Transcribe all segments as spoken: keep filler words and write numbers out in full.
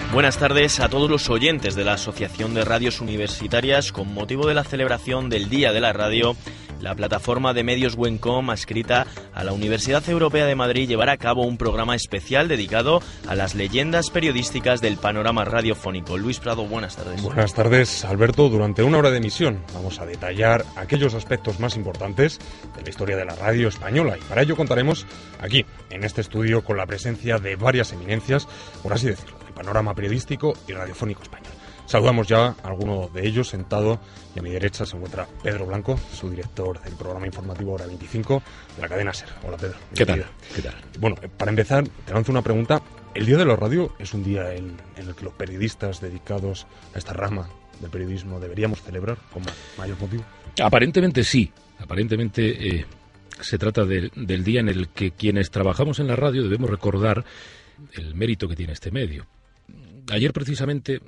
Buenas tardes a todos los oyentes de la Asociación de Radios Universitarias. Con motivo de la celebración del Día de la Radio, la plataforma de medios Wencom, adscrita a la Universidad Europea de Madrid, llevará a cabo un programa especial dedicado a las leyendas periodísticas del panorama radiofónico. Luis Prado, buenas tardes. Buenas tardes, Alberto. Durante una hora de emisión vamos a detallar aquellos aspectos más importantes de la historia de la radio española, y para ello contaremos aquí, en este estudio, con la presencia de varias eminencias, por así decirlo, del panorama periodístico y radiofónico español. Saludamos ya a alguno de ellos. Sentado y a mi derecha se encuentra Pedro Blanco, su director del programa informativo Hora veinticinco de la cadena SER. Hola, Pedro. ¿Qué tal? ¿Qué tal? Bueno, para empezar, te lanzo una pregunta. ¿El Día de la Radio es un día en, en el que los periodistas dedicados a esta rama del periodismo deberíamos celebrar con mayor motivo? Aparentemente sí. Aparentemente eh, se trata de, del día en el que quienes trabajamos en la radio debemos recordar el mérito que tiene este medio. Ayer precisamente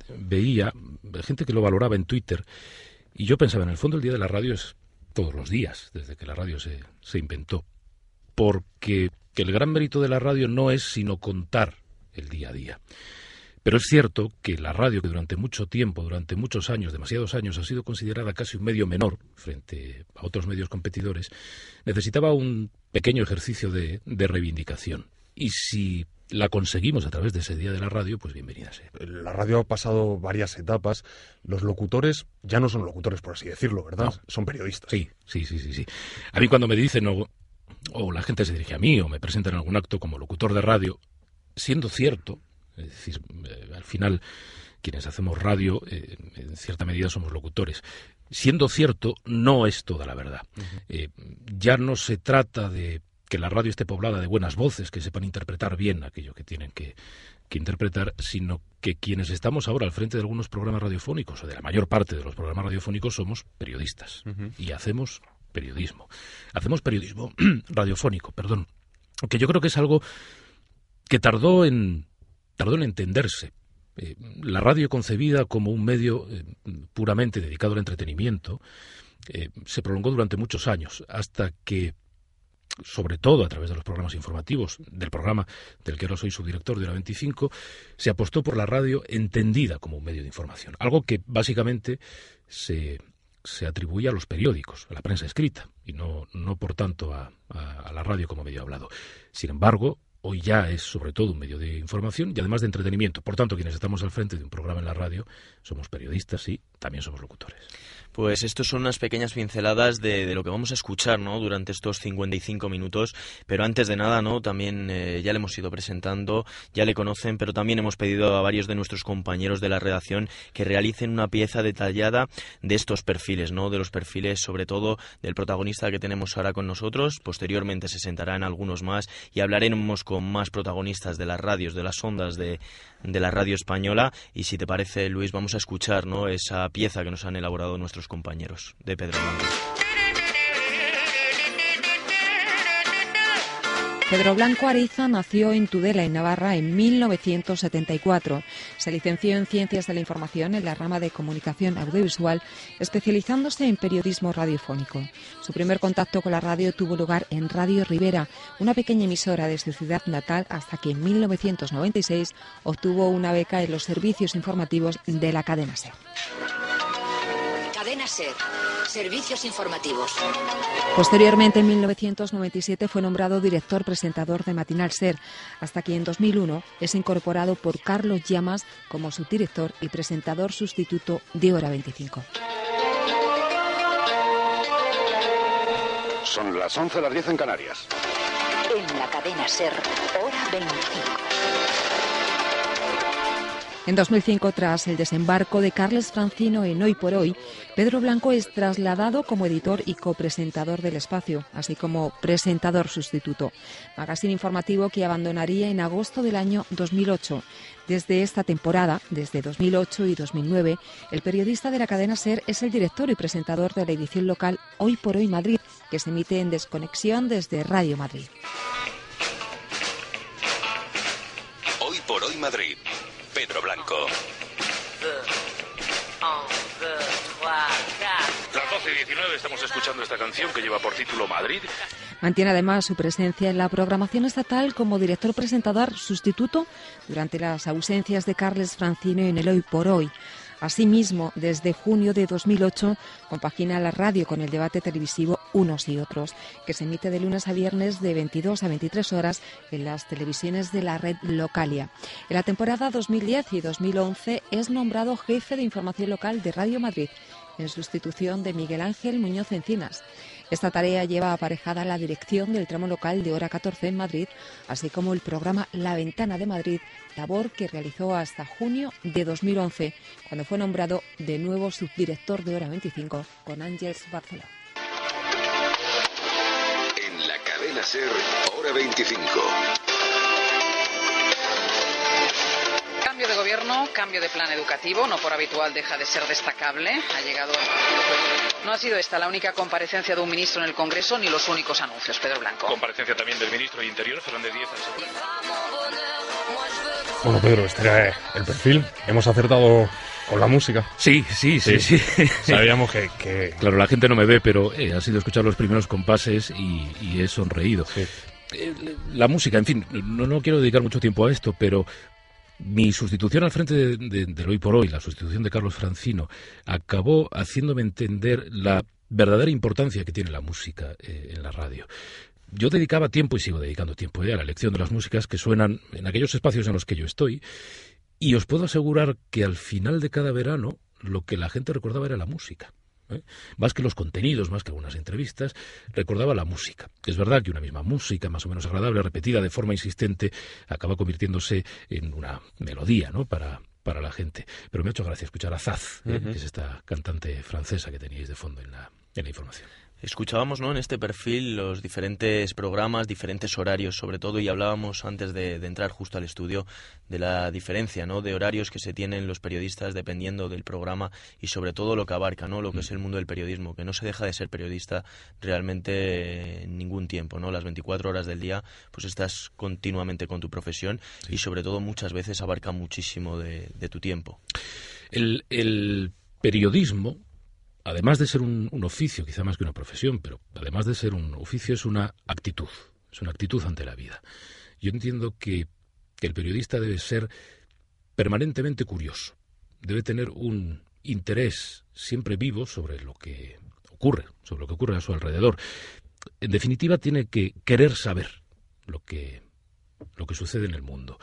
veía gente que lo valoraba en Twitter y yo pensaba, en el fondo el Día de la Radio es todos los días, desde que la radio se, se inventó, porque el gran mérito de la radio no es sino contar el día a día. Pero es cierto que la radio, que durante mucho tiempo, durante muchos años, demasiados años, ha sido considerada casi un medio menor frente a otros medios competidores, necesitaba un pequeño ejercicio de, de reivindicación. Y si la conseguimos a través de ese Día de la Radio, pues bienvenida sea. La radio ha pasado varias etapas. Los locutores ya no son locutores, por así decirlo, ¿verdad? No. Son periodistas. Sí, sí, sí, sí, sí. A mí cuando me dicen, o, o la gente se dirige a mí, o me presentan en algún acto como locutor de radio, siendo cierto, es decir, eh, al final quienes hacemos radio, eh, en cierta medida somos locutores. Siendo cierto, no es toda la verdad. Uh-huh. Eh, ya no se trata de que la radio esté poblada de buenas voces que sepan interpretar bien aquello que tienen que, que interpretar, sino que quienes estamos ahora al frente de algunos programas radiofónicos, o de la mayor parte de los programas radiofónicos, somos periodistas. Uh-huh. Y hacemos periodismo. Hacemos periodismo radiofónico, perdón, que yo creo que es algo que tardó en, tardó en entenderse. Eh, la radio concebida como un medio eh, puramente dedicado al entretenimiento eh, se prolongó durante muchos años, hasta que, sobre todo a través de los programas informativos, del programa del que ahora soy subdirector de Hora veinticinco, se apostó por la radio entendida como un medio de información, algo que básicamente se, se atribuía a los periódicos, a la prensa escrita, y no, no por tanto a, a, a la radio como medio hablado. Sin embargo, hoy ya es sobre todo un medio de información y además de entretenimiento. Por tanto, quienes estamos al frente de un programa en la radio somos periodistas y también somos locutores. Pues estos son unas pequeñas pinceladas de, de lo que vamos a escuchar, ¿no?, durante estos cincuenta y cinco minutos. Pero antes de nada, ¿no?, también eh, ya le hemos ido presentando, ya le conocen, pero también hemos pedido a varios de nuestros compañeros de la redacción que realicen una pieza detallada de estos perfiles, ¿no?, de los perfiles sobre todo del protagonista que tenemos ahora con nosotros. Posteriormente se sentarán algunos más y hablaremos con más protagonistas de las radios, de las ondas de, de la radio española. Y si te parece, Luis, vamos a escuchar, ¿no?, esa pieza que nos han elaborado nuestros compañeros de Pedro Blanco. Pedro Blanco Ariza nació en Tudela, en Navarra, en mil novecientos setenta y cuatro. Se licenció en Ciencias de la Información en la rama de Comunicación Audiovisual, especializándose en periodismo radiofónico. Su primer contacto con la radio tuvo lugar en Radio Ribera, una pequeña emisora de su ciudad natal, hasta que en mil novecientos noventa y seis obtuvo una beca en los servicios informativos de la cadena SER. Cadena SER, servicios informativos. Posteriormente, en mil novecientos noventa y siete, fue nombrado director presentador de Matinal SER, hasta que en dos mil uno es incorporado por Carlos Llamas como subdirector y presentador sustituto de Hora veinticinco. Son las once, las diez en Canarias. En la cadena SER, Hora veinticinco. En dos mil cinco, tras el desembarco de Carles Francino en Hoy por Hoy, Pedro Blanco es trasladado como editor y copresentador del espacio, así como presentador sustituto, magazine informativo que abandonaría en agosto del año dos mil ocho. Desde esta temporada, desde dos mil ocho y dos mil nueve, el periodista de la cadena SER es el director y presentador de la edición local Hoy por Hoy Madrid, que se emite en desconexión desde Radio Madrid. Hoy por Hoy Madrid. Pedro Blanco. Las doce trece diecinueve estamos escuchando esta canción que lleva por título Madrid. Mantiene además su presencia en la programación estatal como director presentador sustituto durante las ausencias de Carles Francino en el Hoy por Hoy. Asimismo, desde junio de dos mil ocho compagina la radio con el debate televisivo Unos y Otros, que se emite de lunes a viernes de veintidós a veintitrés horas en las televisiones de la red Localia. En la temporada dos mil diez y dos mil once es nombrado jefe de información local de Radio Madrid, en sustitución de Miguel Ángel Muñoz Encinas. Esta tarea lleva aparejada la dirección del tramo local de Hora catorce en Madrid, así como el programa La Ventana de Madrid, labor que realizó hasta junio de dos mil once, cuando fue nombrado de nuevo subdirector de Hora veinticinco con Ángeles Barceló. En la cadena SER, Hora veinticinco. Cambio de gobierno, cambio de plan educativo, no por habitual deja de ser destacable. Ha llegado. No ha sido esta la única comparecencia de un ministro en el Congreso ni los únicos anuncios, Pedro Blanco. Comparecencia también del ministro de Interior, Fernández Díaz. Bueno, Pedro, este era el perfil. Hemos acertado con la música. Sí, sí, sí, sí. sí. Sabíamos que, que... Claro, la gente no me ve, pero eh, ha sido escuchar los primeros compases y, y he sonreído. Sí. Eh, la música, en fin, no, no quiero dedicar mucho tiempo a esto, pero mi sustitución al frente de, de, del Hoy por Hoy, la sustitución de Carlos Francino, acabó haciéndome entender la verdadera importancia que tiene la música eh, en la radio. Yo dedicaba tiempo, y sigo dedicando tiempo eh, a la elección de las músicas que suenan en aquellos espacios en los que yo estoy, y os puedo asegurar que al final de cada verano lo que la gente recordaba era la música. ¿eh? Más que los contenidos, más que algunas entrevistas, recordaba la música. Es verdad que una misma música, más o menos agradable, repetida de forma insistente, acaba convirtiéndose en una melodía, ¿no?, para, para la gente. Pero me ha hecho gracia escuchar a Zaz, ¿eh? uh-huh. que es esta cantante francesa que teníais de fondo en la, en la información. Escuchábamos, ¿no?, en este perfil los diferentes programas, diferentes horarios sobre todo, y hablábamos antes de, de entrar justo al estudio de la diferencia, ¿no?, de horarios que se tienen los periodistas dependiendo del programa y sobre todo lo que abarca, ¿no?, lo que es el mundo del periodismo, que no se deja de ser periodista realmente en ningún tiempo, ¿no? Las veinticuatro horas del día pues estás continuamente con tu profesión sí. y sobre todo muchas veces abarca muchísimo de, de tu tiempo. El, el periodismo, además de ser un, un oficio, quizá más que una profesión, pero además de ser un oficio, es una actitud, es una actitud ante la vida. Yo entiendo que, que el periodista debe ser permanentemente curioso, debe tener un interés siempre vivo sobre lo que ocurre, sobre lo que ocurre a su alrededor. En definitiva, tiene que querer saber lo que, lo que sucede en el mundo,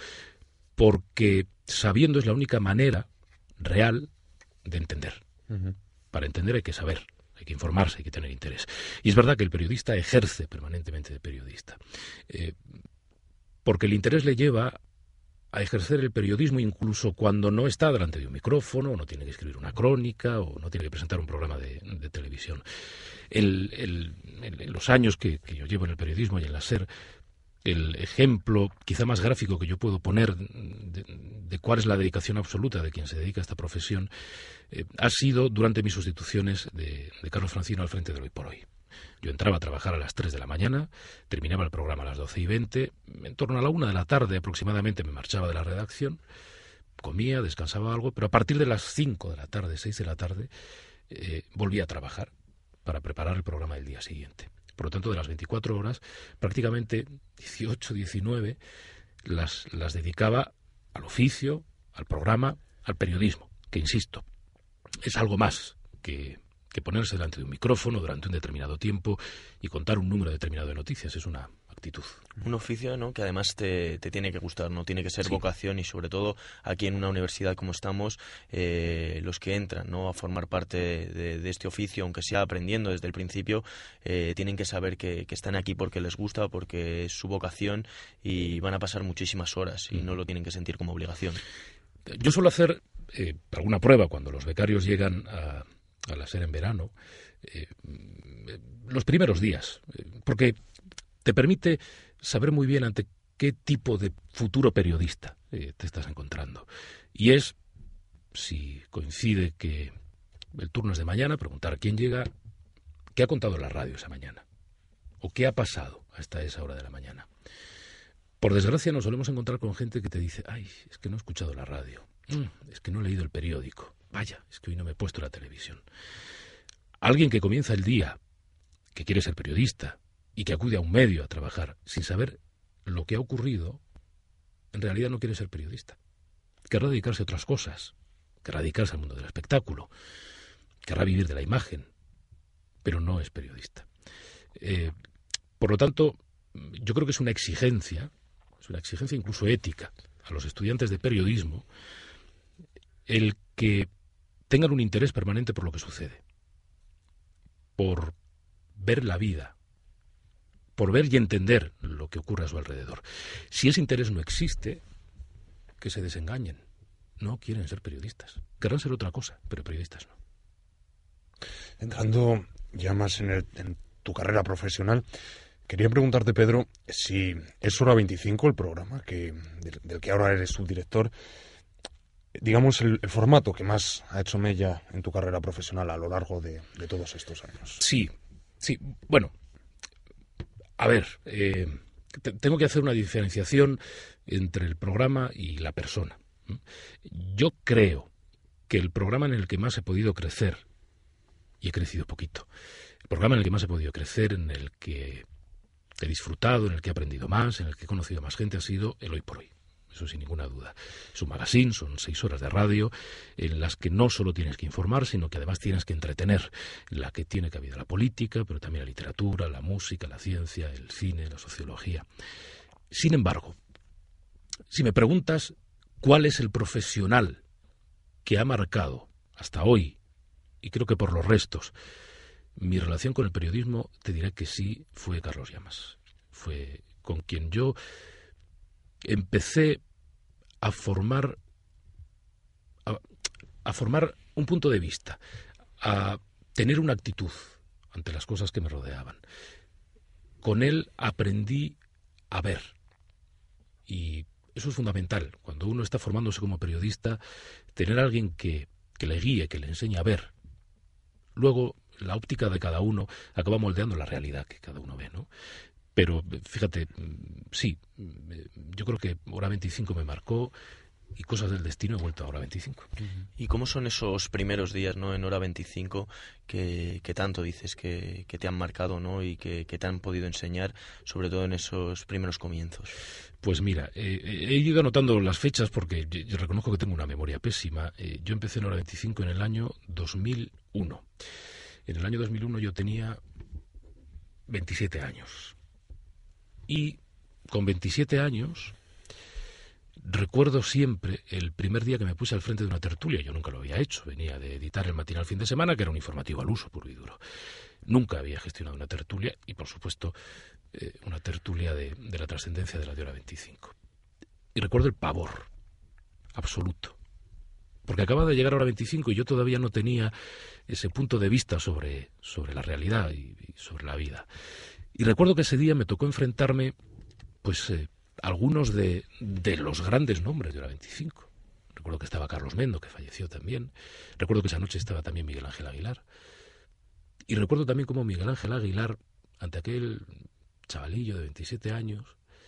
porque sabiendo es la única manera real de entender. Uh-huh. Para entender hay que saber, hay que informarse, hay que tener interés. Y es verdad que el periodista ejerce permanentemente de periodista, eh, porque el interés le lleva a ejercer el periodismo incluso cuando no está delante de un micrófono, o no tiene que escribir una crónica, o no tiene que presentar un programa de, de televisión. El, el, el, en los años que, que yo llevo en el periodismo y en la SER, el ejemplo quizá más gráfico que yo puedo poner de, de cuál es la dedicación absoluta de quien se dedica a esta profesión eh, ha sido durante mis sustituciones de, de Carlos Francino al frente del Hoy por Hoy. Yo entraba a trabajar a las tres de la mañana, terminaba el programa a las doce y veinte, en torno a la una de la tarde aproximadamente me marchaba de la redacción, comía, descansaba algo, pero a partir de las cinco de la tarde, seis de la tarde, eh, volvía a trabajar para preparar el programa del día siguiente. Por lo tanto, de las veinticuatro horas, prácticamente dieciocho, diecinueve las, las dedicaba al oficio, al programa, al periodismo, que insisto, es algo más que, que ponerse delante de un micrófono durante un determinado tiempo y contar un número determinado de noticias. Es una actitud. Un oficio, ¿no?, que además te, te tiene que gustar, no tiene que ser sí. vocación, y sobre todo aquí en una universidad como estamos, eh, los que entran, ¿no?, a formar parte de, de este oficio, aunque sea aprendiendo desde el principio, eh, tienen que saber que, que están aquí porque les gusta, porque es su vocación, y van a pasar muchísimas horas y mm. no lo tienen que sentir como obligación. Yo suelo hacer eh, alguna prueba cuando los becarios llegan a, a la SER en verano, eh, los primeros días, eh, porque te permite saber muy bien ante qué tipo de futuro periodista eh, te estás encontrando. Y es, si coincide que el turno es de mañana, preguntar quién llega, qué ha contado la radio esa mañana, o qué ha pasado hasta esa hora de la mañana. Por desgracia nos solemos encontrar con gente que te dice, ay, es que no he escuchado la radio, mm, es que no he leído el periódico, vaya, es que hoy no me he puesto la televisión. Alguien que comienza el día, que quiere ser periodista y que acude a un medio a trabajar sin saber lo que ha ocurrido, en realidad no quiere ser periodista. Querrá dedicarse a otras cosas, querrá dedicarse al mundo del espectáculo, querrá vivir de la imagen, pero no es periodista. Eh, por lo tanto, yo creo que es una exigencia, es una exigencia incluso ética a los estudiantes de periodismo el que tengan un interés permanente por lo que sucede, por ver la vida, por ver y entender lo que ocurre a su alrededor. Si ese interés no existe, que se desengañen. No quieren ser periodistas. Querrán ser otra cosa, pero periodistas no. Entrando ya más en, el, en tu carrera profesional, quería preguntarte, Pedro, si es Hora veinticinco, el programa que del, del que ahora eres subdirector, digamos, el, el formato que más ha hecho mella en tu carrera profesional a lo largo de, de todos estos años. Sí, sí. Bueno, a ver, eh, te, tengo que hacer una diferenciación entre el programa y la persona. Yo creo que el programa en el que más he podido crecer, y he crecido poquito, el programa en el que más he podido crecer, en el que he disfrutado, en el que he aprendido más, en el que he conocido a más gente, ha sido el Hoy por Hoy. Eso sin ninguna duda. Es un magazine, son seis horas de radio en las que no solo tienes que informar, sino que además tienes que entretener, en la que tiene cabida la política, pero también la literatura, la música, la ciencia, el cine, la sociología. Sin embargo, si me preguntas cuál es el profesional que ha marcado hasta hoy, y creo que por los restos, mi relación con el periodismo, te diré que sí, fue Carlos Llamas. Fue con quien yo empecé a formar a, a formar un punto de vista, a tener una actitud ante las cosas que me rodeaban. Con él aprendí a ver, y eso es fundamental. Cuando uno está formándose como periodista, tener a alguien que, que le guíe, que le enseñe a ver. Luego, la óptica de cada uno acaba moldeando la realidad que cada uno ve, ¿no? Pero, fíjate, sí, yo creo que Hora veinticinco me marcó y cosas del destino he vuelto a Hora veinticinco. ¿Y cómo son esos primeros días, ¿no?, en Hora veinticinco que, que tanto dices que, que te han marcado, ¿no?, y que, que te han podido enseñar, sobre todo en esos primeros comienzos? Pues mira, eh, he ido anotando las fechas porque yo, yo reconozco que tengo una memoria pésima. Eh, yo empecé en Hora veinticinco en el año dos mil uno. En el año dos mil uno yo tenía veintisiete años. Y con veintisiete años recuerdo siempre el primer día que me puse al frente de una tertulia. Yo nunca lo había hecho. Venía de editar el matinal Fin de Semana, que era un informativo al uso puro y duro. Nunca había gestionado una tertulia y, por supuesto, eh, una tertulia de, de la trascendencia de la de Hora veinticinco. Y recuerdo el pavor absoluto. Porque acaba de llegar Hora veinticinco y yo todavía no tenía ese punto de vista sobre, sobre la realidad y, y sobre la vida. Y recuerdo que ese día me tocó enfrentarme, pues, eh, algunos de, de los grandes nombres de Hora veinticinco. Recuerdo que estaba Carlos Mendo, que falleció también. Recuerdo que esa noche estaba también Miguel Ángel Aguilar. Y recuerdo también cómo Miguel Ángel Aguilar, ante aquel chavalillo de veintisiete años,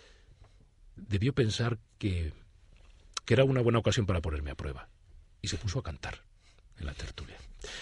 debió pensar que, que era una buena ocasión para ponerme a prueba. Y se puso a cantar en la tertulia.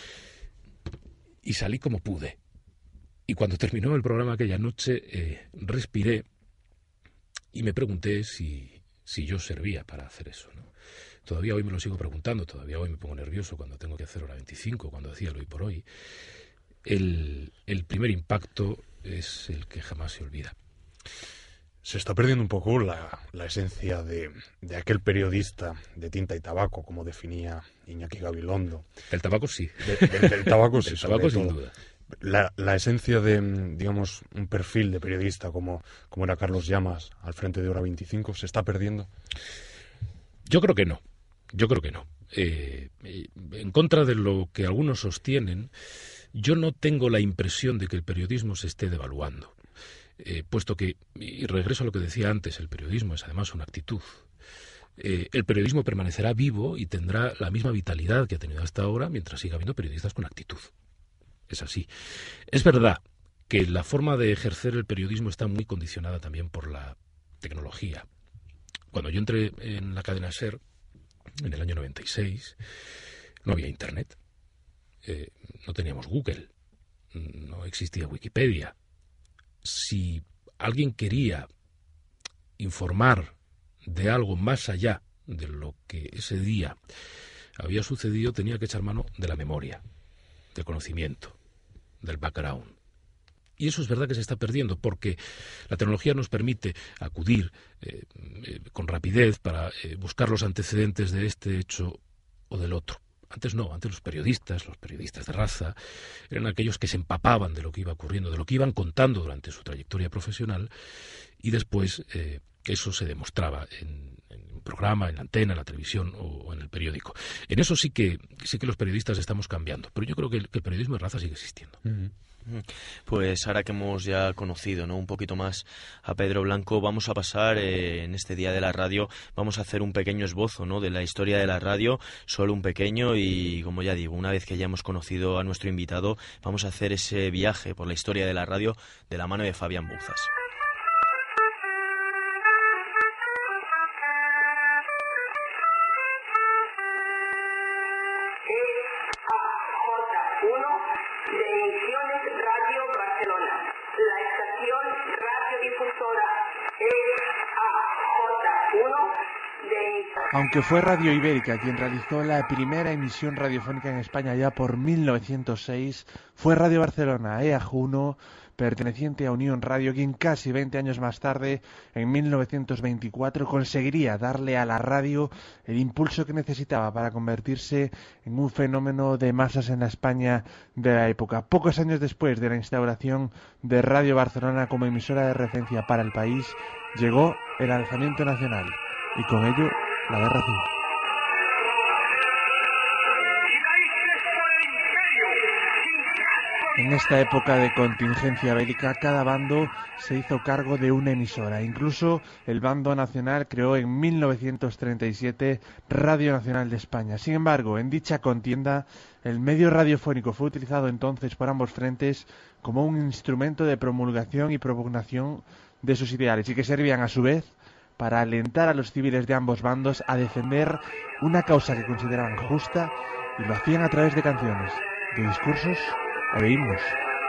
Y salí como pude. Y cuando terminó el programa aquella noche, eh, respiré y me pregunté si, si yo servía para hacer eso, ¿no? Todavía hoy me lo sigo preguntando, todavía hoy me pongo nervioso cuando tengo que hacer Hora veinticinco, cuando decía el Hoy por Hoy. El, el primer impacto es el que jamás se olvida. Se está perdiendo un poco la, la esencia de, de aquel periodista de tinta y tabaco, como definía Iñaki Gabilondo. El tabaco sí. De, de, del tabaco sí, del tabaco sin duda. La, la esencia de, digamos, un perfil de periodista como, como era Carlos Llamas al frente de Hora veinticinco, ¿se está perdiendo? Yo creo que no. Yo creo que no. Eh, en contra de lo que algunos sostienen, yo no tengo la impresión de que el periodismo se esté devaluando. Eh, puesto que, y regreso a lo que decía antes, el periodismo es además una actitud. Eh, el periodismo permanecerá vivo y tendrá la misma vitalidad que ha tenido hasta ahora mientras siga habiendo periodistas con actitud. Es así. Es verdad que la forma de ejercer el periodismo está muy condicionada también por la tecnología. Cuando yo entré en la cadena SER, en el año noventa y seis, no había Internet, eh, no teníamos Google, no existía Wikipedia. Si alguien quería informar de algo más allá de lo que ese día había sucedido, tenía que echar mano de la memoria, del conocimiento, del background. Y eso es verdad que se está perdiendo, porque la tecnología nos permite acudir eh, eh, con rapidez para eh, buscar los antecedentes de este hecho o del otro. Antes no, antes los periodistas, los periodistas de raza, eran aquellos que se empapaban de lo que iba ocurriendo, de lo que iban contando durante su trayectoria profesional, y después eh, eso se demostraba en, en un programa, en la antena, en la televisión o, o en el periódico. En eso sí que sí que los periodistas estamos cambiando, pero yo creo que el, que el periodismo de raza sigue existiendo. Uh-huh. Pues ahora que hemos ya conocido, ¿no?, un poquito más a Pedro Blanco, vamos a pasar eh, en este Día de la Radio, vamos a hacer un pequeño esbozo, ¿no?, de la historia de la radio, solo un pequeño, y como ya digo, una vez que ya hemos conocido a nuestro invitado, vamos a hacer ese viaje por la historia de la radio de la mano de Fabián Bouzas. Aunque fue Radio Ibérica quien realizó la primera emisión radiofónica en España ya por mil novecientos seis, fue Radio Barcelona, E A J uno, perteneciente a Unión Radio, quien casi veinte años más tarde, en mil novecientos veinticuatro, conseguiría darle a la radio el impulso que necesitaba para convertirse en un fenómeno de masas en la España de la época. Pocos años después de la instauración de Radio Barcelona como emisora de referencia para el país, llegó el alzamiento nacional y con ello la guerra civil. En esta época de contingencia bélica, cada bando se hizo cargo de una emisora. Incluso el bando nacional creó en mil novecientos treinta y siete Radio Nacional de España. Sin embargo, en dicha contienda, el medio radiofónico fue utilizado entonces por ambos frentes como un instrumento de promulgación y propugnación de sus ideales, y que servían a su vez para alentar a los civiles de ambos bandos a defender una causa que consideraban justa, y lo hacían a través de canciones, de discursos o de himnos.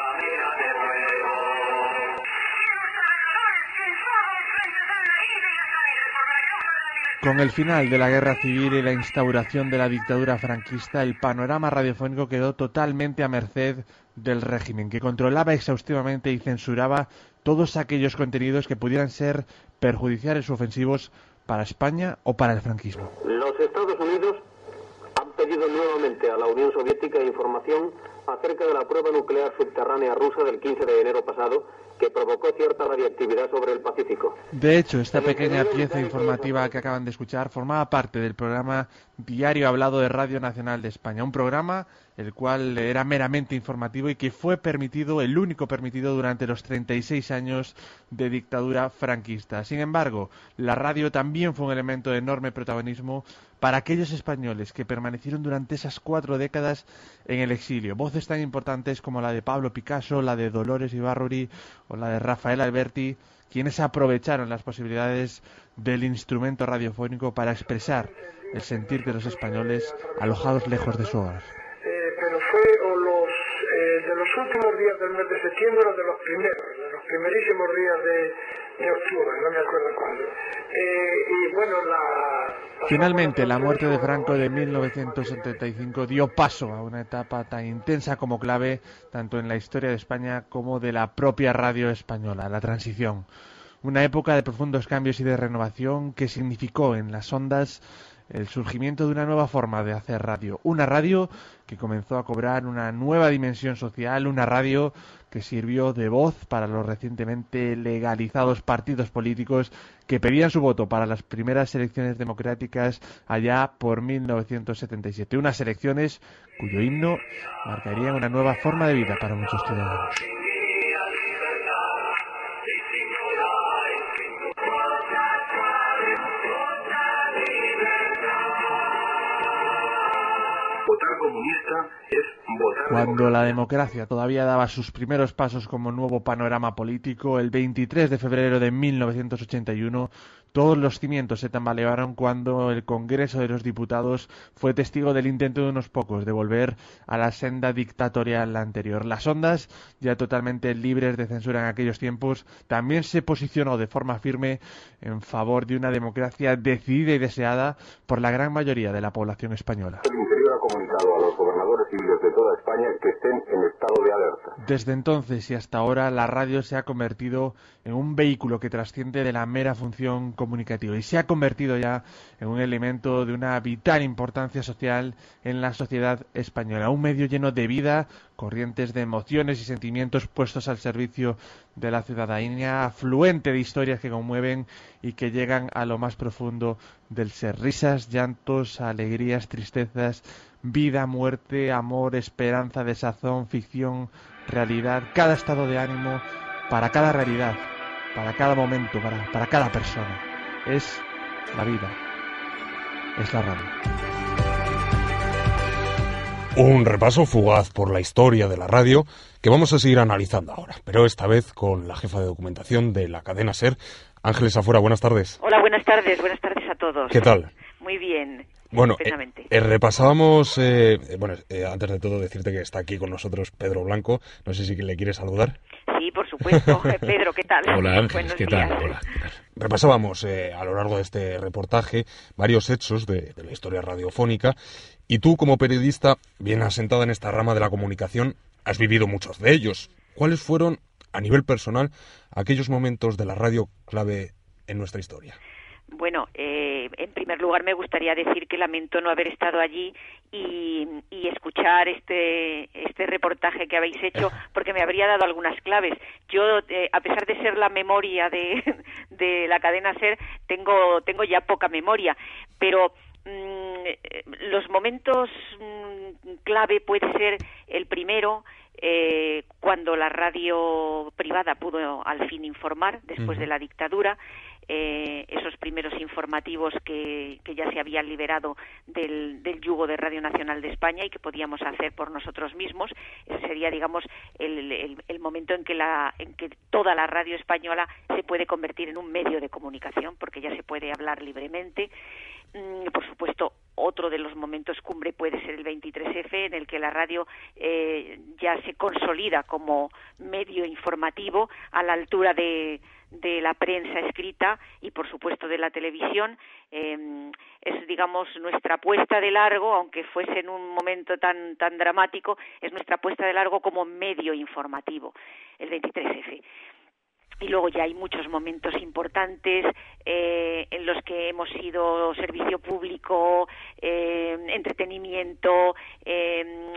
Con el final de la guerra civil y la instauración de la dictadura franquista, el panorama radiofónico quedó totalmente a merced del régimen, que controlaba exhaustivamente y censuraba todos aquellos contenidos que pudieran ser perjudiciales o ofensivos para España o para el franquismo. Los Estados Unidos han pedido nuevamente a la Unión Soviética información acerca de la prueba nuclear subterránea rusa del quince de enero pasado, que provocó cierta radiactividad sobre el Pacífico. De hecho, esta pequeña pieza informativa que acaban de escuchar formaba parte del programa Diario Hablado de Radio Nacional de España, un programa el cual era meramente informativo y que fue permitido, el único permitido durante los treinta y seis años de dictadura franquista. Sin embargo, la radio también fue un elemento de enorme protagonismo para aquellos españoles que permanecieron durante esas cuatro décadas en el exilio. Voces tan importantes como la de Pablo Picasso, la de Dolores Ibárruri o la de Rafael Alberti, quienes aprovecharon las posibilidades del instrumento radiofónico para expresar el sentir de los españoles alojados lejos de su hogar. Eh, pero fue o los eh, de los últimos días del mes de septiembre o de los primeros, de los primerísimos días de, de octubre, no me acuerdo cuándo. Eh, y bueno, la... Finalmente, la muerte de Franco de mil novecientos setenta y cinco dio paso a una etapa tan intensa como clave, tanto en la historia de España como de la propia radio española, la transición. Una época de profundos cambios y de renovación que significó en las ondas el surgimiento de una nueva forma de hacer radio. Una radio que comenzó a cobrar una nueva dimensión social, una radio que sirvió de voz para los recientemente legalizados partidos políticos que pedían su voto para las primeras elecciones democráticas allá por mil novecientos setenta y siete. Unas elecciones cuyo himno marcaría una nueva forma de vida para muchos ciudadanos. Votar como comunista es votar. Cuando la democracia todavía daba sus primeros pasos como nuevo panorama político, el veintitrés de febrero de mil novecientos ochenta y uno, todos los cimientos se tambalearon cuando el Congreso de los Diputados fue testigo del intento de unos pocos de volver a la senda dictatorial anterior. Las Ondas, ya totalmente libres de censura en aquellos tiempos, también se posicionó de forma firme en favor de una democracia decidida y deseada por la gran mayoría de la población española. El Interior ha comunicado a los gobernadores civiles de toda España que estén en estado de alerta. Desde entonces y hasta ahora, la radio se ha convertido en un vehículo que trasciende de la mera función comunicativa y se ha convertido ya en un elemento de una vital importancia social en la sociedad española, un medio lleno de vida, corrientes de emociones y sentimientos puestos al servicio de la ciudadanía, afluente de historias que conmueven y que llegan a lo más profundo del ser. Risas, llantos, alegrías, tristezas, vida, muerte, amor, esperanza, desazón, ficción, realidad, cada estado de ánimo, para cada realidad, para cada momento, para, para cada persona. Es la vida, es la radio. Un repaso fugaz por la historia de la radio que vamos a seguir analizando ahora, pero esta vez con la jefa de documentación de la cadena SER, Ángeles Afuera. Buenas tardes. Hola, buenas tardes, buenas tardes a todos. ¿Qué tal? Muy bien. Bueno, eh, eh, repasábamos, eh, bueno, eh, antes de todo decirte que está aquí con nosotros Pedro Blanco, no sé si le quieres saludar. Sí, por supuesto. Pedro, ¿qué tal? Hola Ángeles, ¿qué tal? Hola. Repasábamos eh, a lo largo de este reportaje varios hechos de, de la historia radiofónica y tú como periodista, bien asentada en esta rama de la comunicación, has vivido muchos de ellos. ¿Cuáles fueron, a nivel personal, aquellos momentos de la radio clave en nuestra historia? Bueno, eh, en primer lugar me gustaría decir que lamento no haber estado allí y, y escuchar este este reportaje que habéis hecho, porque me habría dado algunas claves. Yo, eh, a pesar de ser la memoria de, de la cadena SER, tengo tengo ya poca memoria, pero mmm, los momentos mmm, clave puede ser el primero, Eh, cuando la radio privada pudo al fin informar después uh-huh. de la dictadura, eh, esos primeros informativos que, que ya se habían liberado del, del yugo de Radio Nacional de España y que podíamos hacer por nosotros mismos. Ese sería, digamos, el, el, el momento en que, la, en que toda la radio española se puede convertir en un medio de comunicación, porque ya se puede hablar libremente. Mm, por supuesto, otro de los momentos cumbre puede ser el veintitrés efe, en el que la radio eh, ya se consolida como medio informativo a la altura de, de la prensa escrita y, por supuesto, de la televisión. Eh, es, digamos, nuestra apuesta de largo, aunque fuese en un momento tan, tan dramático, es nuestra apuesta de largo como medio informativo, el veintitrés efe. Y luego ya hay muchos momentos importantes eh, en los que hemos sido servicio público, eh, entretenimiento, eh,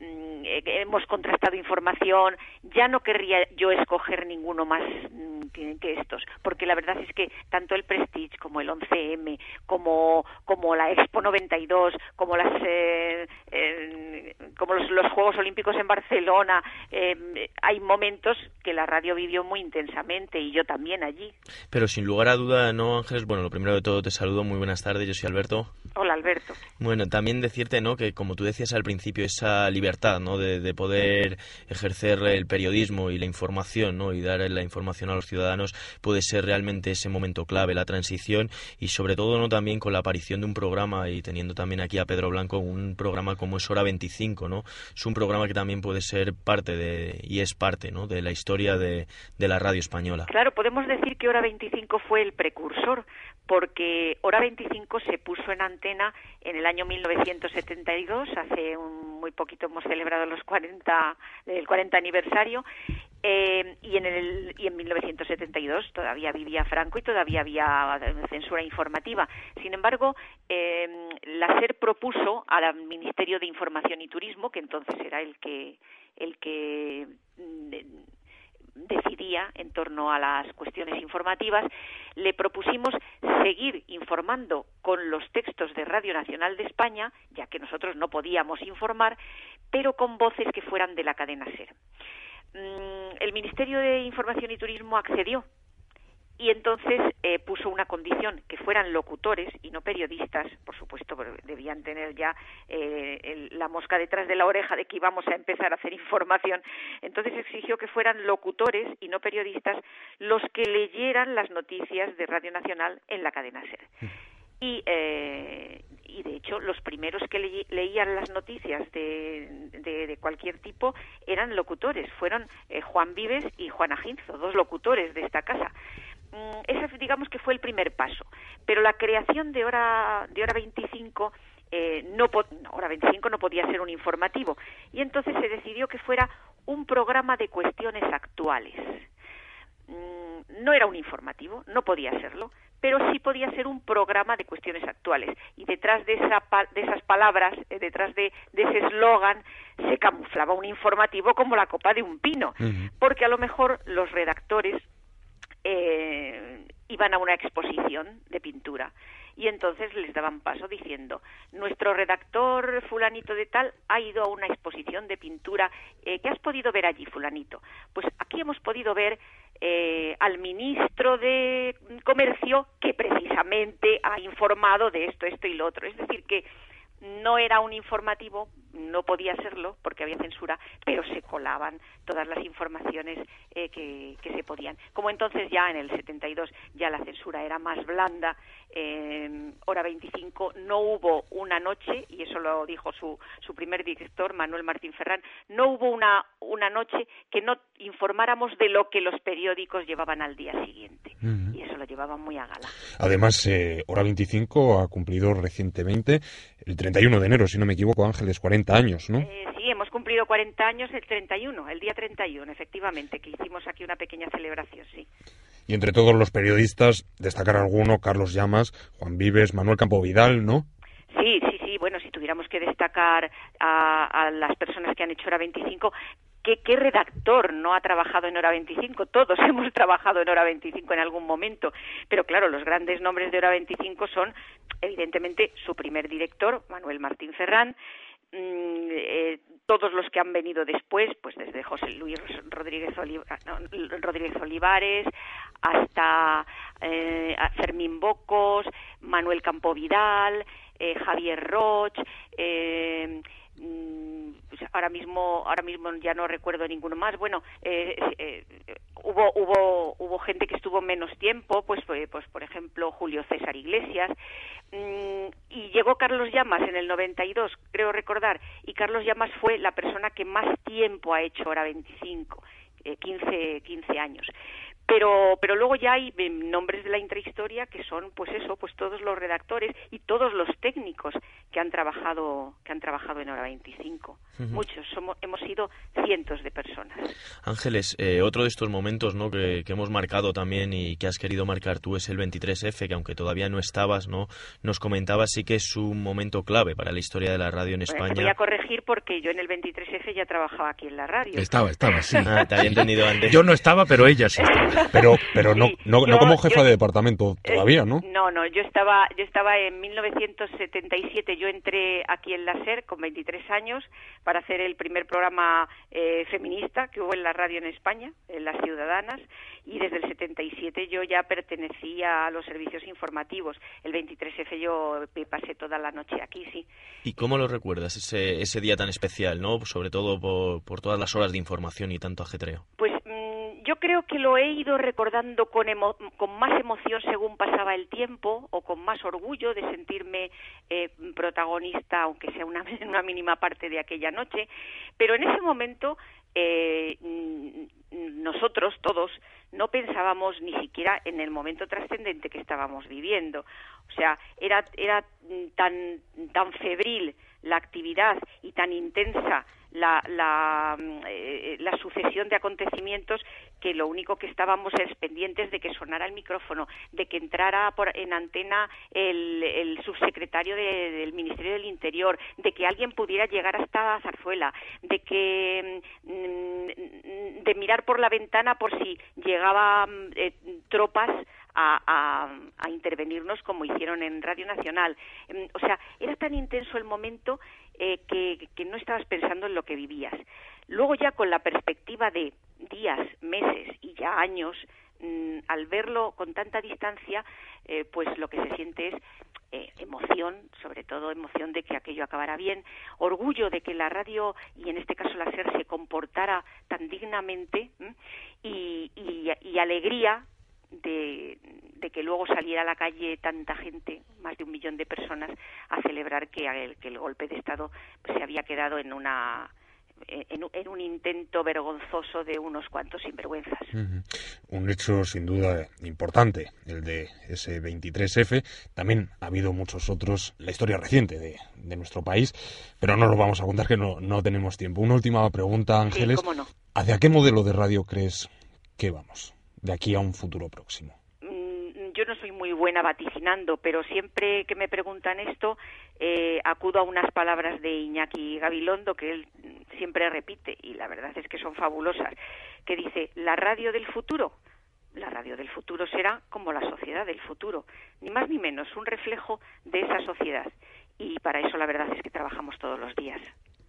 hemos contrastado información. Ya no querría yo escoger ninguno más que, que estos, porque la verdad es que tanto el Prestige como el once eme, como como la Expo noventa y dos, como las eh, eh, como los, los Juegos Olímpicos en Barcelona, eh, hay momentos que la radio vivió muy intensamente y yo también allí. Pero sin lugar a duda, ¿no, Ángeles? Bueno, lo primero de todo te saludo, muy buenas tardes, yo soy Alberto. Hola, Alberto. Bueno, también decirte, ¿no?, que como tú decías al principio, esa libertad, ¿no?, de, de poder ejercer el periodismo y la información, ¿no?, y dar la información a los ciudadanos puede ser realmente ese momento clave, la transición, y sobre todo, ¿no?, también con la aparición de un programa, y teniendo también aquí a Pedro Blanco, un programa como es Hora veinticinco, ¿no? Es un programa que también puede ser parte de, y es parte, ¿no?, de la historia de, de la radio española. Claro, podemos decir que Hora veinticinco fue el precursor, porque Hora veinticinco se puso en antena en el año mil novecientos setenta y dos, hace un, muy poquito hemos celebrado los cuarenta, el cuarenta aniversario, eh, y en el y en mil novecientos setenta y dos todavía vivía Franco y todavía había censura informativa. Sin embargo, eh, la SER propuso al Ministerio de Información y Turismo, que entonces era el que el que eh, decidía en torno a las cuestiones informativas, le propusimos seguir informando con los textos de Radio Nacional de España, ya que nosotros no podíamos informar, pero con voces que fueran de la cadena SER. El Ministerio de Información y Turismo accedió y entonces eh, puso una condición, que fueran locutores y no periodistas, por supuesto, debían tener ya eh, el, la mosca detrás de la oreja de que íbamos a empezar a hacer información. Entonces exigió que fueran locutores y no periodistas los que leyeran las noticias de Radio Nacional en la cadena SER. Y, eh, y de hecho los primeros que le, leían las noticias de, de, de cualquier tipo eran locutores, fueron eh, Juan Vives y Juan Aginzo, dos locutores de esta casa. Mm, ese digamos que fue el primer paso, pero la creación de Hora, de Hora veinticinco, eh, no, no, Hora veinticinco no podía ser un informativo, y entonces se decidió que fuera un programa de cuestiones actuales. Mm, no era un informativo, no podía serlo, pero sí podía ser un programa de cuestiones actuales. Y detrás de, esa, de esas palabras, eh, detrás de, de ese eslogan, se camuflaba un informativo como la copa de un pino, uh-huh. porque a lo mejor los redactores eh, iban a una exposición de pintura y entonces les daban paso diciendo: nuestro redactor fulanito de tal ha ido a una exposición de pintura, eh, ¿qué has podido ver allí, fulanito? Pues aquí hemos podido ver eh, al ministro de Comercio, que precisamente ha informado de esto, esto y lo otro. Es decir, que no era un informativo, no podía serlo porque había censura, pero se colaban todas las informaciones eh, que, que se podían. Como entonces ya en el setenta y dos ya la censura era más blanda, eh, Hora veinticinco no hubo una noche, y eso lo dijo su, su primer director, Manuel Martín Ferrán, no hubo una, una noche que no informáramos de lo que los periódicos llevaban al día siguiente. Uh-huh. Y eso lo llevaban muy a gala. Además, eh, Hora veinticinco ha cumplido recientemente, el treinta y uno de enero, si no me equivoco, Ángeles, cuarenta años, ¿no? Eh, sí, hemos cumplido cuarenta años el treinta y uno, el día treinta y uno, efectivamente, que hicimos aquí una pequeña celebración, sí. Y entre todos los periodistas, destacar alguno: Carlos Llamas, Juan Vives, Manuel Campo Vidal, ¿no? Sí, sí, sí, bueno, si tuviéramos que destacar a, a las personas que han hecho Hora veinticinco, ¿qué, qué redactor no ha trabajado en Hora veinticinco? Todos hemos trabajado en Hora veinticinco en algún momento, pero claro, los grandes nombres de Hora veinticinco son, evidentemente, su primer director, Manuel Martín Ferrán, mm, eh, todos los que han venido después, pues desde José Luis Rodríguez, Oliva, no, Rodríguez Olivares hasta eh, Fermín Bocos, Manuel Campo Vidal, eh, Javier Roch, eh, pues ahora mismo ahora mismo ya no recuerdo ninguno más. Bueno, eh, eh, hubo hubo hubo gente que estuvo menos tiempo, pues pues por ejemplo Julio César Iglesias, mm, y llegó Carlos Llamas en el noventa y dos, creo recordar, y Carlos Llamas fue la persona que más tiempo ha hecho Hora veinticinco, eh, quince años. Pero, pero luego ya hay nombres de la intrahistoria que son, pues eso, pues todos los redactores y todos los técnicos que han trabajado, que han trabajado en Hora veinticinco. Uh-huh. Muchos, somos, hemos sido cientos de personas. Ángeles, eh, otro de estos momentos, ¿no?, que, que hemos marcado también y que has querido marcar tú es el veintitrés efe, que aunque todavía no estabas, ¿no?, nos comentabas, sí que es un momento clave para la historia de la radio en España. Bueno, te voy a corregir porque yo en el veintitrés efe ya trabajaba aquí en la radio. Estaba, estaba, sí. Ah, te había entendido antes. Yo no estaba, pero ella sí estaba. Pero, pero no, sí, no, yo, no como jefa yo, de departamento todavía, ¿no? Eh, no, no, yo estaba, yo estaba en mil novecientos setenta y siete, yo entré aquí en la SER con veintitrés años para hacer el primer programa eh, feminista que hubo en la radio en España, en Las Ciudadanas, y desde el setenta y siete yo ya pertenecía a los servicios informativos. El veintitrés efe yo me pasé toda la noche aquí, sí. ¿Y cómo lo recuerdas, ese, ese día tan especial, ¿no?, sobre todo por, por todas las horas de información y tanto ajetreo? Pues mmm, yo creo que lo he ido recordando con, emo- con más emoción según pasaba el tiempo, o con más orgullo de sentirme eh, protagonista, aunque sea una, una mínima parte de aquella noche, pero en ese momento eh, nosotros todos no pensábamos ni siquiera en el momento trascendente que estábamos viviendo. O sea, era, era tan, tan febril la actividad y tan intensa la, la, eh, la sucesión de acontecimientos que lo único que estábamos es pendientes de que sonara el micrófono, de que entrara por, en antena el, el subsecretario de, del Ministerio del Interior, de que alguien pudiera llegar hasta Zarzuela, de que mm, de mirar por la ventana por si llegaban eh, tropas A, a, a intervenirnos como hicieron en Radio Nacional. O sea, era tan intenso el momento eh, que, que no estabas pensando en lo que vivías. Luego ya con la perspectiva de días, meses y ya años, mmm, al verlo con tanta distancia, eh, pues lo que se siente es eh, emoción, sobre todo emoción de que aquello acabara bien, orgullo de que la radio, y en este caso la SER, se comportara tan dignamente, ¿m? y, y, y alegría de, de que luego saliera a la calle tanta gente, más de un millón de personas, a celebrar que el, que el golpe de Estado pues, se había quedado en una En, en un intento vergonzoso de unos cuantos sinvergüenzas. Uh-huh. Un hecho sin duda importante, el de ese veintitrés efe. También ha habido muchos otros, la historia reciente de, de nuestro país, pero no lo vamos a contar, que no, no tenemos tiempo. Una última pregunta, Ángeles. Sí, ¿cómo no? ¿Hacia qué modelo de radio crees que vamos de aquí a un futuro próximo? Yo no soy muy buena vaticinando, pero siempre que me preguntan esto, eh, acudo a unas palabras de Iñaki Gabilondo, que él siempre repite, y la verdad es que son fabulosas, que dice, la radio del futuro, la radio del futuro será como la sociedad del futuro, ni más ni menos, un reflejo de esa sociedad. Y para eso la verdad es que trabajamos todos los días.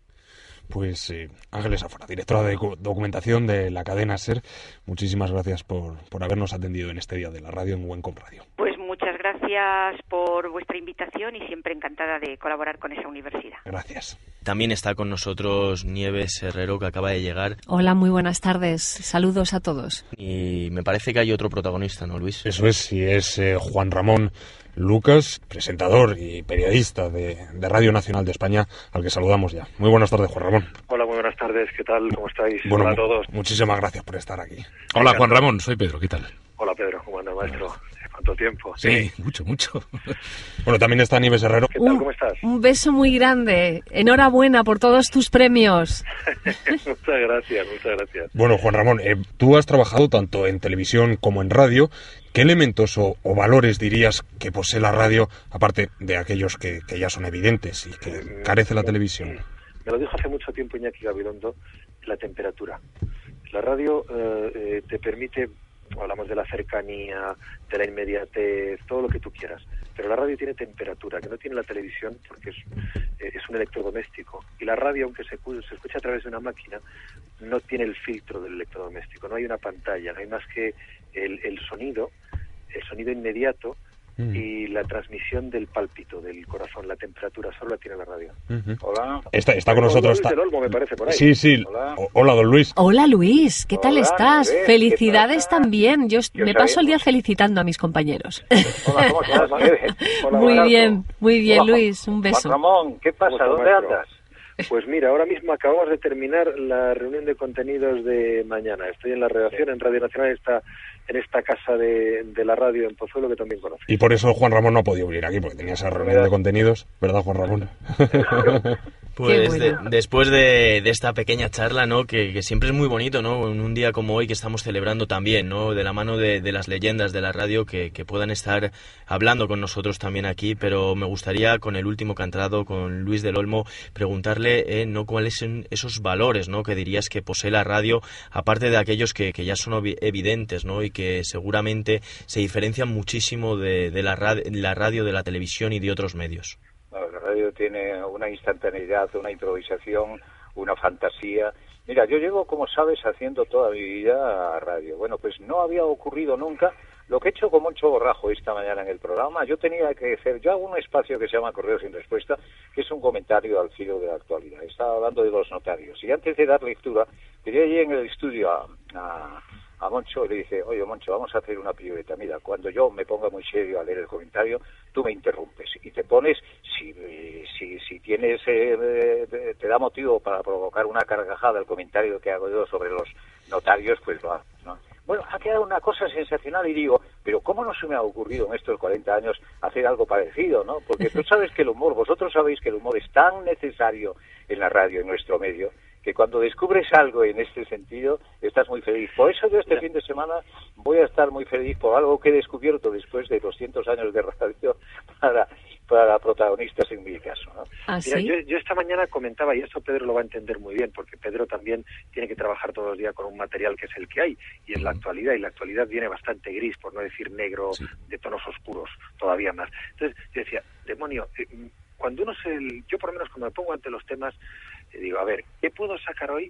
Pues eh, Ángeles Afora, directora de documentación de la cadena SER, muchísimas gracias por, por habernos atendido en este día de la radio en Wencom Radio. Pues muchas gracias por vuestra invitación y siempre encantada de colaborar con esa universidad. Gracias. También está con nosotros Nieves Herrero, que acaba de llegar. Hola, muy buenas tardes. Saludos a todos. Y me parece que hay otro protagonista, ¿no, Luis? Eso es, y es eh, Juan Ramón Lucas, presentador y periodista de, de Radio Nacional de España, al que saludamos ya. Muy buenas tardes, Juan Ramón. Hola, muy buenas tardes. ¿Qué tal? ¿Cómo estáis? Bueno, Hola a todos. Muchísimas gracias por estar aquí. Hola, Juan Ramón. Soy Pedro. ¿Qué tal? Hola, Pedro. ¿Cómo anda, maestro? ¿Cuánto tiempo? Sí, sí, mucho, mucho. Bueno, también está Nieves Herrero. ¿Qué tal? ¿Cómo estás? Un beso muy grande. Enhorabuena por todos tus premios. Muchas gracias, muchas gracias. Bueno, Juan Ramón, eh, tú has trabajado tanto en televisión como en radio. ¿Qué elementos o, o valores dirías que posee la radio, aparte de aquellos que, que ya son evidentes y que carece la televisión? Me lo dijo hace mucho tiempo Iñaki Gabilondo, la temperatura. La radio eh, eh, te permite, hablamos de la cercanía, de la inmediatez, todo lo que tú quieras, pero la radio tiene temperatura, que no tiene la televisión porque es, eh, es un electrodoméstico. Y la radio, aunque se, se escucha a través de una máquina, no tiene el filtro del electrodoméstico, no hay una pantalla, no hay más que el, el sonido, el sonido inmediato mm. y la transmisión del pálpito del corazón, la temperatura, solo la tiene la radio. Uh-huh. Hola. Está, está con nosotros. Luis del Olmo, me parece, por ahí. Sí, sí. Hola, o, hola don Luis. Hola, Luis. ¿Qué tal Hola, estás? Nieves, Felicidades también. Yo ¿Qué me os paso el día sabemos? felicitando a mis compañeros. Hola, ¿cómo estás, Nieves? Hola, Muy Bernardo. bien, muy bien, Hola, Luis. Un beso. Juan Ramón, ¿qué pasa? ¿Cómo está, ¿Dónde maestro? andas? Pues mira, ahora mismo acabamos de terminar la reunión de contenidos de mañana. Estoy en la redacción, en Radio Nacional, está en esta casa de, de la radio en Pozuelo, que también conoces. Y por eso Juan Ramón no ha podido venir aquí, porque tenía esa reunión de contenidos, ¿verdad, Juan Ramón? Pues bueno. de, después de, de esta pequeña charla, ¿no? Que, que siempre es muy bonito, ¿no? En un día como hoy que estamos celebrando también, ¿no? De la mano de, de las leyendas de la radio que, que puedan estar hablando con nosotros también aquí, pero me gustaría, con el último que ha entrado, con Luis del Olmo, preguntarle, eh, ¿no? ¿Cuáles son esos valores, ¿no? Que dirías que posee la radio, aparte de aquellos que, que ya son evidentes, ¿no? Y que seguramente se diferencian muchísimo de, de la, radio, la radio, de la televisión y de otros medios. No, la radio tiene una instantaneidad, una improvisación, una fantasía. Mira, yo llevo, como sabes, haciendo toda mi vida radio. Bueno, pues no había ocurrido nunca lo que he hecho con Moncho Borrajo esta mañana en el programa. Yo tenía que hacer, yo hago un espacio que se llama Correo sin Respuesta, que es un comentario al filo de la actualidad. Estaba hablando de los notarios. Y antes de dar lectura, quería ir en el estudio a... a a Moncho, le dije, oye Moncho, vamos a hacer una pirueta. Mira, cuando yo me ponga muy serio a leer el comentario, tú me interrumpes y te pones, si si si tienes, eh, te da motivo para provocar una carcajada el comentario que hago yo sobre los notarios, pues lo hago, ¿no? Bueno, ha quedado una cosa sensacional y digo, pero ¿cómo no se me ha ocurrido en estos cuarenta años hacer algo parecido, no? Porque tú sabes que el humor, vosotros sabéis que el humor es tan necesario en la radio, en nuestro medio, que cuando descubres algo en este sentido, estás muy feliz. Por eso yo este fin de semana voy a estar muy feliz por algo que he descubierto después de doscientos años de radio para, para protagonistas en mi caso, ¿no? ¿Ah, Mira, sí? yo, yo esta mañana comentaba, y esto Pedro lo va a entender muy bien, porque Pedro también tiene que trabajar todos los días con un material que es el que hay, y en la actualidad, y la actualidad viene bastante gris, por no decir negro, sí, de tonos oscuros, todavía más. Entonces, yo decía, demonio, eh, cuando uno se... Yo por lo menos cuando me pongo ante los temas, eh, digo, a ver, ¿qué puedo sacar hoy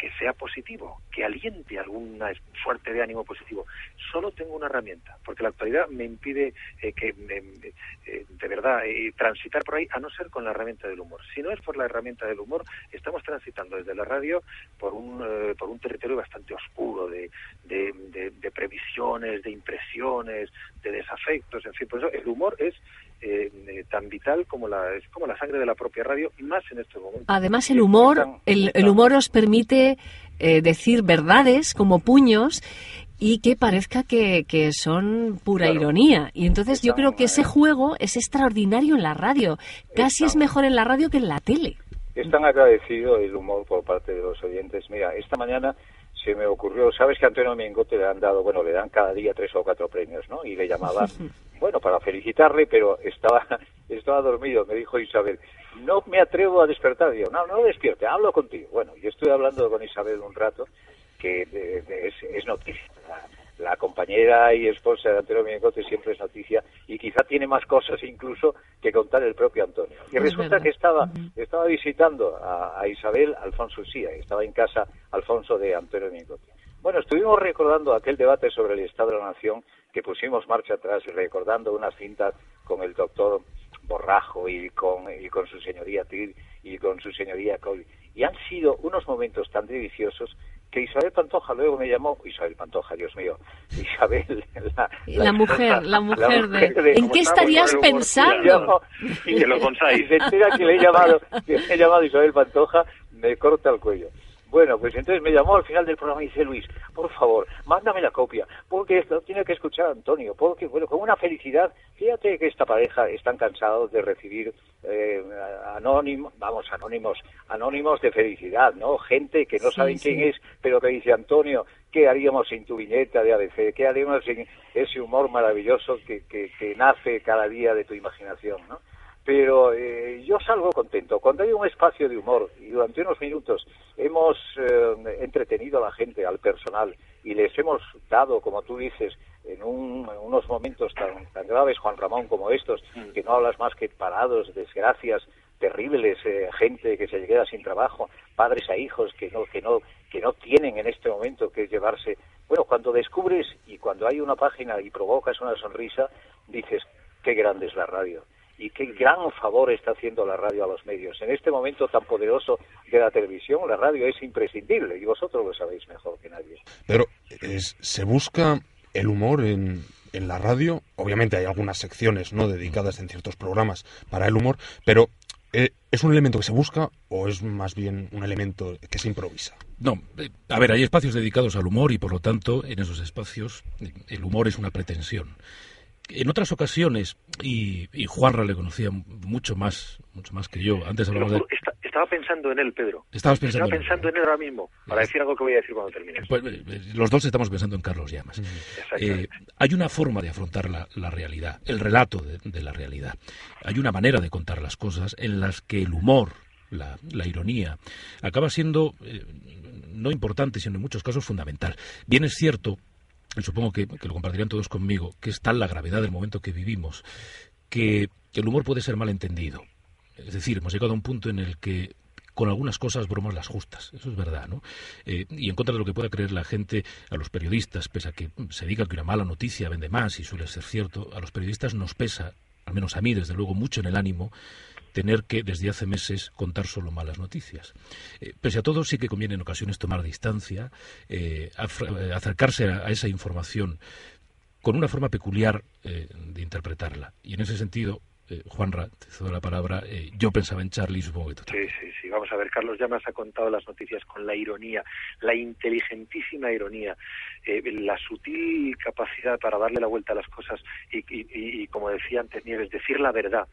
que sea positivo, que aliente alguna fuerte de ánimo positivo. Solo tengo una herramienta, porque la actualidad me impide eh, que me, eh, de verdad eh, transitar por ahí, a no ser con la herramienta del humor. Si no es por la herramienta del humor, estamos transitando desde la radio por un eh, por un territorio bastante oscuro de, de, de, de previsiones, de impresiones, de desafectos, en fin. Por eso el humor es eh, eh, tan vital como la es como la sangre de la propia radio, y más en estos momentos. Además, el humor, el, el humor os permite eh, decir verdades como puños y que parezca que, que son pura claro. ironía. Y entonces Estamos, yo creo que ese juego es extraordinario en la radio. Casi Estamos. es mejor en la radio que en la tele. Es tan agradecido el humor por parte de los oyentes. Mira, esta mañana se me ocurrió, sabes que a Antonio Mingote le han dado, bueno, le dan cada día tres o cuatro premios, ¿no? Y le llamaba, bueno, para felicitarle, pero estaba estaba dormido. Me dijo Isabel, no me atrevo a despertar. Digo, no, no despierte, hablo contigo. Bueno, yo estoy hablando con Isabel un rato, que de, de, es, es noticia. La, la compañera y esposa de Antonio Mingote siempre es noticia, y quizá tiene más cosas incluso que contar el propio Antonio. Y es resulta verdad. que estaba estaba visitando a, a Isabel Alfonso Usía, estaba en casa Alfonso de Antonio Mingote. Bueno, estuvimos recordando aquel debate sobre el Estado de la Nación que pusimos marcha atrás, recordando unas cintas con el doctor Borrajo y con y con su señoría Tir y con su señoría Colli. Y han sido unos momentos tan deliciosos que Isabel Pantoja luego me llamó, Isabel Pantoja, Dios mío, Isabel, la, la, la mujer, la mujer, la mujer de, de... ¿En qué estarías pensando? Y que lo consáis. Se entera que le he llamado, que le he llamado Isabel Pantoja, me corta el cuello. Bueno, pues entonces me llamó al final del programa y dice, Luis, por favor, mándame la copia, porque esto tiene que escuchar a Antonio, porque, bueno, con una felicidad, fíjate que esta pareja están cansados de recibir eh, anónimos, vamos, anónimos, anónimos de felicidad, ¿no? Gente que no sí, saben sí. quién es, pero que dice, Antonio, ¿qué haríamos sin tu viñeta de A B C? ¿Qué haríamos sin ese humor maravilloso que, que, que nace cada día de tu imaginación, ¿no? Pero eh, yo salgo contento. Cuando hay un espacio de humor y durante unos minutos hemos eh, entretenido a la gente, al personal, y les hemos dado, como tú dices, en, un, en unos momentos tan, tan graves, Juan Ramón, como estos, que no hablas más que parados, desgracias terribles, eh, gente que se queda sin trabajo, padres a hijos que no, que no, que no tienen en este momento que llevarse. Bueno, cuando descubres y cuando hay una página y provocas una sonrisa, dices, qué grande es la radio. Y qué gran favor está haciendo la radio a los medios. En este momento tan poderoso de la televisión, la radio es imprescindible, y vosotros lo sabéis mejor que nadie. Pero es, se busca el humor en, en la radio. Obviamente hay algunas secciones no dedicadas en ciertos programas para el humor, pero eh, ¿es un elemento que se busca o es más bien un elemento que se improvisa? No, eh, a ver, hay espacios dedicados al humor y por lo tanto en esos espacios el humor es una pretensión. En otras ocasiones, y, y Juanra le conocía mucho más mucho más que yo, antes hablamos de... Está, estaba pensando en él, Pedro. Estabas pensando estaba pensando en él, en él ahora mismo, para decir algo que voy a decir cuando termine. Pues, los dos estamos pensando en Carlos Llamas. Eh, hay una forma de afrontar la, la realidad, el relato de, de la realidad. Hay una manera de contar las cosas en las que el humor, la, la ironía, acaba siendo eh, no importante, sino en muchos casos fundamental. Bien es cierto, supongo que, que lo compartirían todos conmigo, que es tal la gravedad del momento que vivimos, que, que el humor puede ser mal entendido. Es decir, hemos llegado a un punto en el que con algunas cosas bromas las justas, eso es verdad, ¿no? Eh, y en contra de lo que pueda creer la gente, a los periodistas, pese a que se diga que una mala noticia vende más, y suele ser cierto, a los periodistas nos pesa, al menos a mí, desde luego, mucho en el ánimo, tener que, desde hace meses, contar solo malas noticias. Eh, pese a todo, sí que conviene en ocasiones tomar distancia, eh, acercarse a, a esa información con una forma peculiar eh, de interpretarla. Y en ese sentido, eh, Juanra, te cedo la palabra, eh, yo pensaba en Charlie, supongo que tú también. Sí, sí, sí. Vamos a ver, Carlos Llamas ha contado las noticias con la ironía, la inteligentísima ironía, eh, la sutil capacidad para darle la vuelta a las cosas y, y, y, y como decía antes Nieves, decir la verdad.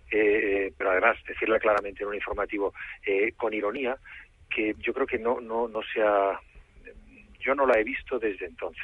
Eh, pero además decirla claramente en un informativo eh, con ironía, que yo creo que no no no se ha, yo no la he visto desde entonces,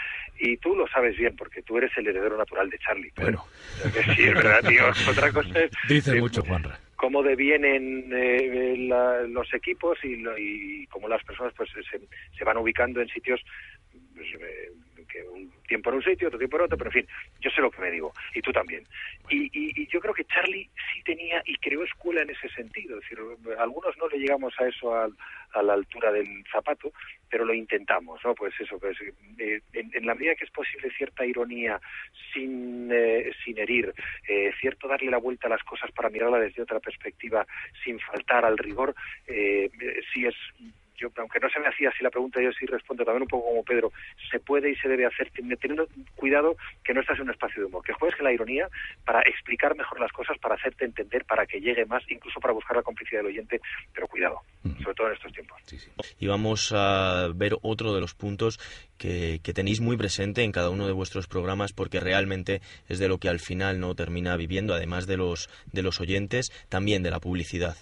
y tú lo sabes bien porque tú eres el heredero natural de Charlie. Bueno, pero, sí, es verdad, tío. Otra cosa es dice eh, mucho Juanra cómo devienen eh, la, los equipos y, lo, y cómo las personas pues se, se van ubicando en sitios pues, eh, que un tiempo tiempo en un sitio, otro tiempo en otro, pero en fin, yo sé lo que me digo, y tú también. Y, y, y yo creo que Charlie sí tenía y creó escuela en ese sentido, es decir, algunos no le llegamos a eso a, a la altura del zapato, pero lo intentamos, ¿no? Pues eso, pues eh, en, en la medida que es posible cierta ironía sin, eh, sin herir, eh, cierto darle la vuelta a las cosas para mirarla desde otra perspectiva sin faltar al rigor, eh, sí es... Yo, aunque no se me hacía así la pregunta, yo sí respondo también un poco como Pedro, se puede y se debe hacer, teniendo cuidado que no estás en un espacio de humor, que juegues con la ironía para explicar mejor las cosas, para hacerte entender, para que llegue más, incluso para buscar la complicidad del oyente, pero cuidado, sobre todo en estos tiempos. Sí, sí. Y vamos a ver otro de los puntos que, que tenéis muy presente en cada uno de vuestros programas, porque realmente es de lo que al final no termina viviendo, además de los, de los oyentes, también de la publicidad.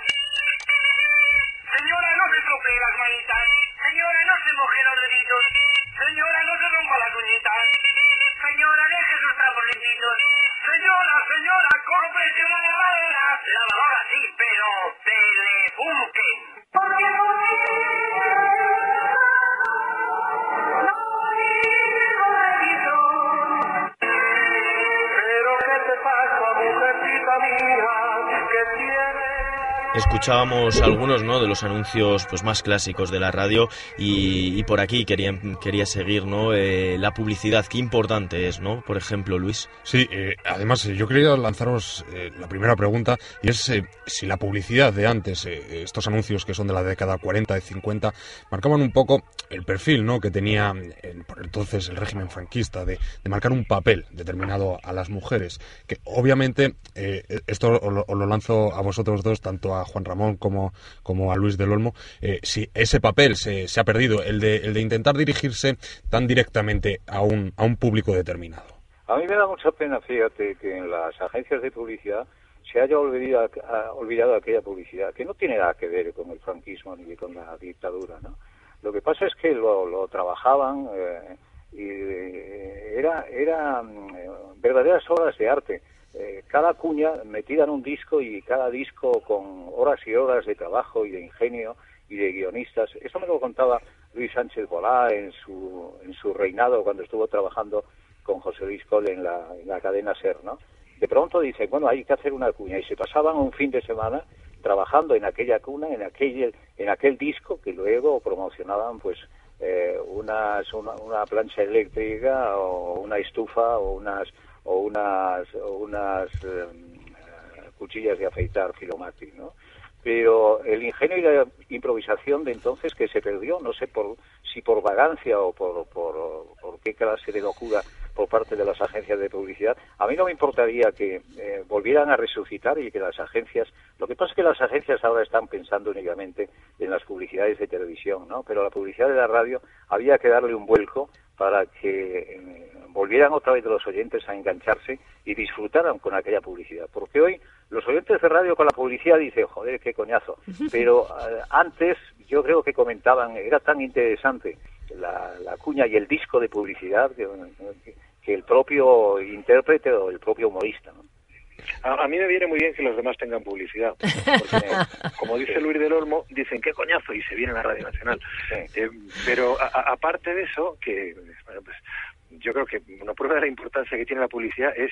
Escuchábamos algunos, ¿no?, de los anuncios pues más clásicos de la radio y, y por aquí quería, quería seguir, ¿no?, eh, la publicidad, qué importante es, ¿no? Por ejemplo, Luis. Sí, eh, además eh, yo quería lanzaros eh, la primera pregunta, y es eh, si la publicidad de antes, eh, estos anuncios que son de la década cuarenta, de cincuenta, marcaban un poco el perfil, ¿no?, que tenía eh, por entonces el régimen franquista de, de marcar un papel determinado a las mujeres, que obviamente eh, esto os lo, os lo lanzo a vosotros dos, tanto a Juan Ramón como, como a Luis del Olmo, eh, si ese papel se, se ha perdido, el de, el de intentar dirigirse tan directamente a un, a un público determinado. A mí me da mucha pena, fíjate, que en las agencias de publicidad se haya olvidado, olvidado aquella publicidad, que no tiene nada que ver con el franquismo ni con la dictadura, ¿no? Lo que pasa es que lo, lo trabajaban eh, y eh, era, era eh, verdaderas obras de arte. Eh, cada cuña metida en un disco y cada disco con horas y horas de trabajo y de ingenio y de guionistas. Eso me lo contaba Luis Sánchez Bolá en su, en su reinado cuando estuvo trabajando con José Luis Cole en la, en la cadena SER, ¿no? De pronto dice, bueno, hay que hacer una cuña, y se pasaban un fin de semana trabajando en aquella cuna, en aquel, en aquel disco, que luego promocionaban pues eh, unas, una, una plancha eléctrica o una estufa o unas o unas, o unas eh, cuchillas de afeitar Filomatic, ¿no? Pero el ingenio y la improvisación de entonces que se perdió, no sé por si por vagancia o por, por, por qué clase de locura por parte de las agencias de publicidad, a mí no me importaría que eh, volvieran a resucitar y que las agencias... Lo que pasa es que las agencias ahora están pensando únicamente en las publicidades de televisión, ¿no? Pero la publicidad de la radio había que darle un vuelco para que eh, volvieran otra vez los oyentes a engancharse y disfrutaran con aquella publicidad. Porque hoy los oyentes de radio con la publicidad dicen, joder, qué coñazo. Pero eh, antes yo creo que comentaban, era tan interesante la, la cuña y el disco de publicidad que, que el propio intérprete o el propio humorista, ¿no? A, a mí me viene muy bien que los demás tengan publicidad, porque, como dice Luis del Olmo, dicen qué coñazo y se viene a la Radio Nacional. Sí. Eh, pero a, a, aparte de eso, que bueno, pues yo creo que una prueba de la importancia que tiene la publicidad es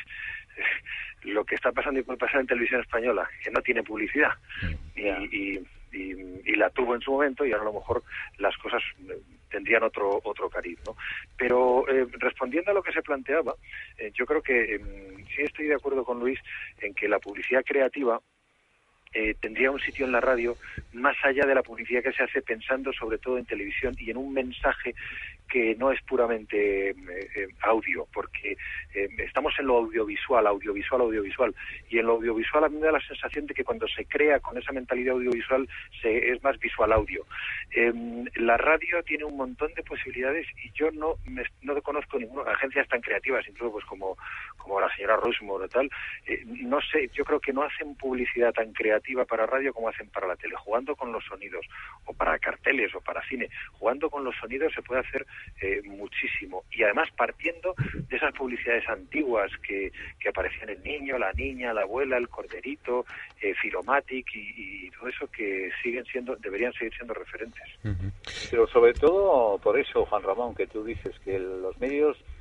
eh, lo que está pasando y puede pasar en televisión española, que no tiene publicidad. Y, y, y, y la tuvo en su momento y ahora a lo mejor las cosas tendrían otro otro cariz, ¿no? Pero eh, respondiendo a lo que se planteaba, eh, yo creo que eh, sí estoy de acuerdo con Luis en que la publicidad creativa eh, tendría un sitio en la radio más allá de la publicidad que se hace pensando sobre todo en televisión y en un mensaje que no es puramente eh, eh, audio, porque eh, estamos en lo audiovisual, audiovisual, audiovisual, y en lo audiovisual a mí me da la sensación de que cuando se crea con esa mentalidad audiovisual se, es más visual audio. Eh, la radio tiene un montón de posibilidades y yo no me, no conozco ninguna agencias tan creativas, incluso pues como, como la señora Rushmore o tal, eh, no sé, yo creo que no hacen publicidad tan creativa para radio como hacen para la tele, jugando con los sonidos, o para carteles, o para cine, jugando con los sonidos se puede hacer Eh, muchísimo, y además partiendo de esas publicidades antiguas que, que aparecían el niño, la niña, la abuela, el corderito, eh, Filomatic y, y todo eso que siguen siendo, deberían seguir siendo referentes. Uh-huh. Pero sobre todo por eso, Juan Ramón, que tú dices que los medios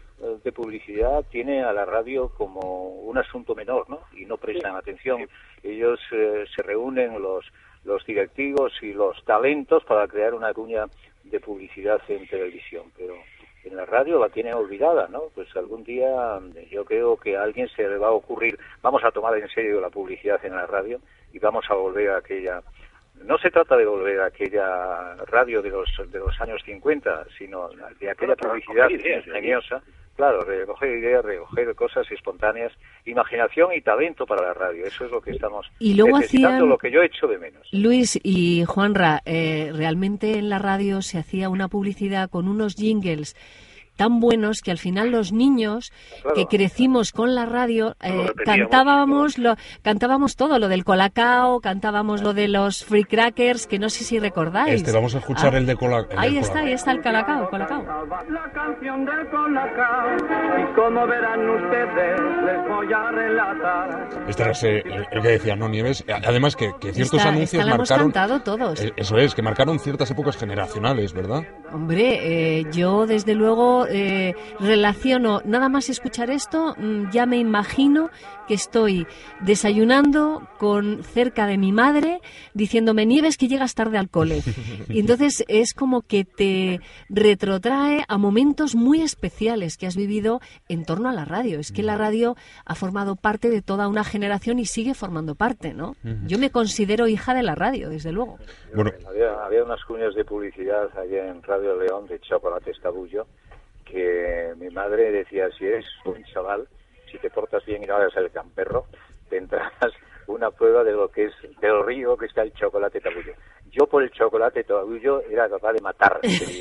de publicidad tiene a la radio como un asunto menor, ¿no? Y no prestan atención. Ellos eh, se reúnen los los directivos y los talentos para crear una cuña de publicidad en televisión, pero en la radio la tienen olvidada, ¿no? Pues algún día yo creo que a alguien se le va a ocurrir, vamos a tomar en serio la publicidad en la radio y vamos a volver a aquella... No se trata de volver a aquella radio de los de los años cincuenta, sino de aquella publicidad ingeniosa. Claro, recoger ideas, recoger cosas espontáneas, imaginación y talento para la radio. Eso es lo que estamos y luego necesitando, hacían, lo que yo echo de menos. Luis y Juanra, eh, realmente en la radio se hacía una publicidad con unos jingles tan buenos que al final los niños claro. que crecimos con la radio eh, cantábamos lo cantábamos todo, lo del Colacao, cantábamos lo de los Free Crackers, que no sé si recordáis. Este, vamos a escuchar ah, el de Colacao. Ahí está, ahí está el Colacao, Colacao. La canción del Colacao, y como verán ustedes, les voy a relatar. Este era el, el que decía, ¿no, Nieves? Además que, que ciertos esta, anuncios esta la marcaron... hemos cantado todos. Eso es, que marcaron ciertas épocas generacionales, ¿verdad? Hombre, eh, yo desde luego eh, relaciono, nada más escuchar esto, mmm, ya me imagino que estoy desayunando con cerca de mi madre diciéndome, Nieves, que llegas tarde al cole. Y entonces es como que te retrotrae a momentos muy especiales que has vivido en torno a la radio. Es que la radio ha formado parte de toda una generación y sigue formando parte, ¿no? Uh-huh. Yo me considero hija de la radio, desde luego. Bueno, había, había unas cuñas de publicidad allá en Radio León de Chocolate Estabullo que mi madre decía, si eres un chaval, si te portas bien y no hagas el camperro, tendrás una prueba de lo que es del río que está el chocolate tabullo. Yo por el chocolate tabullo era capaz de matar.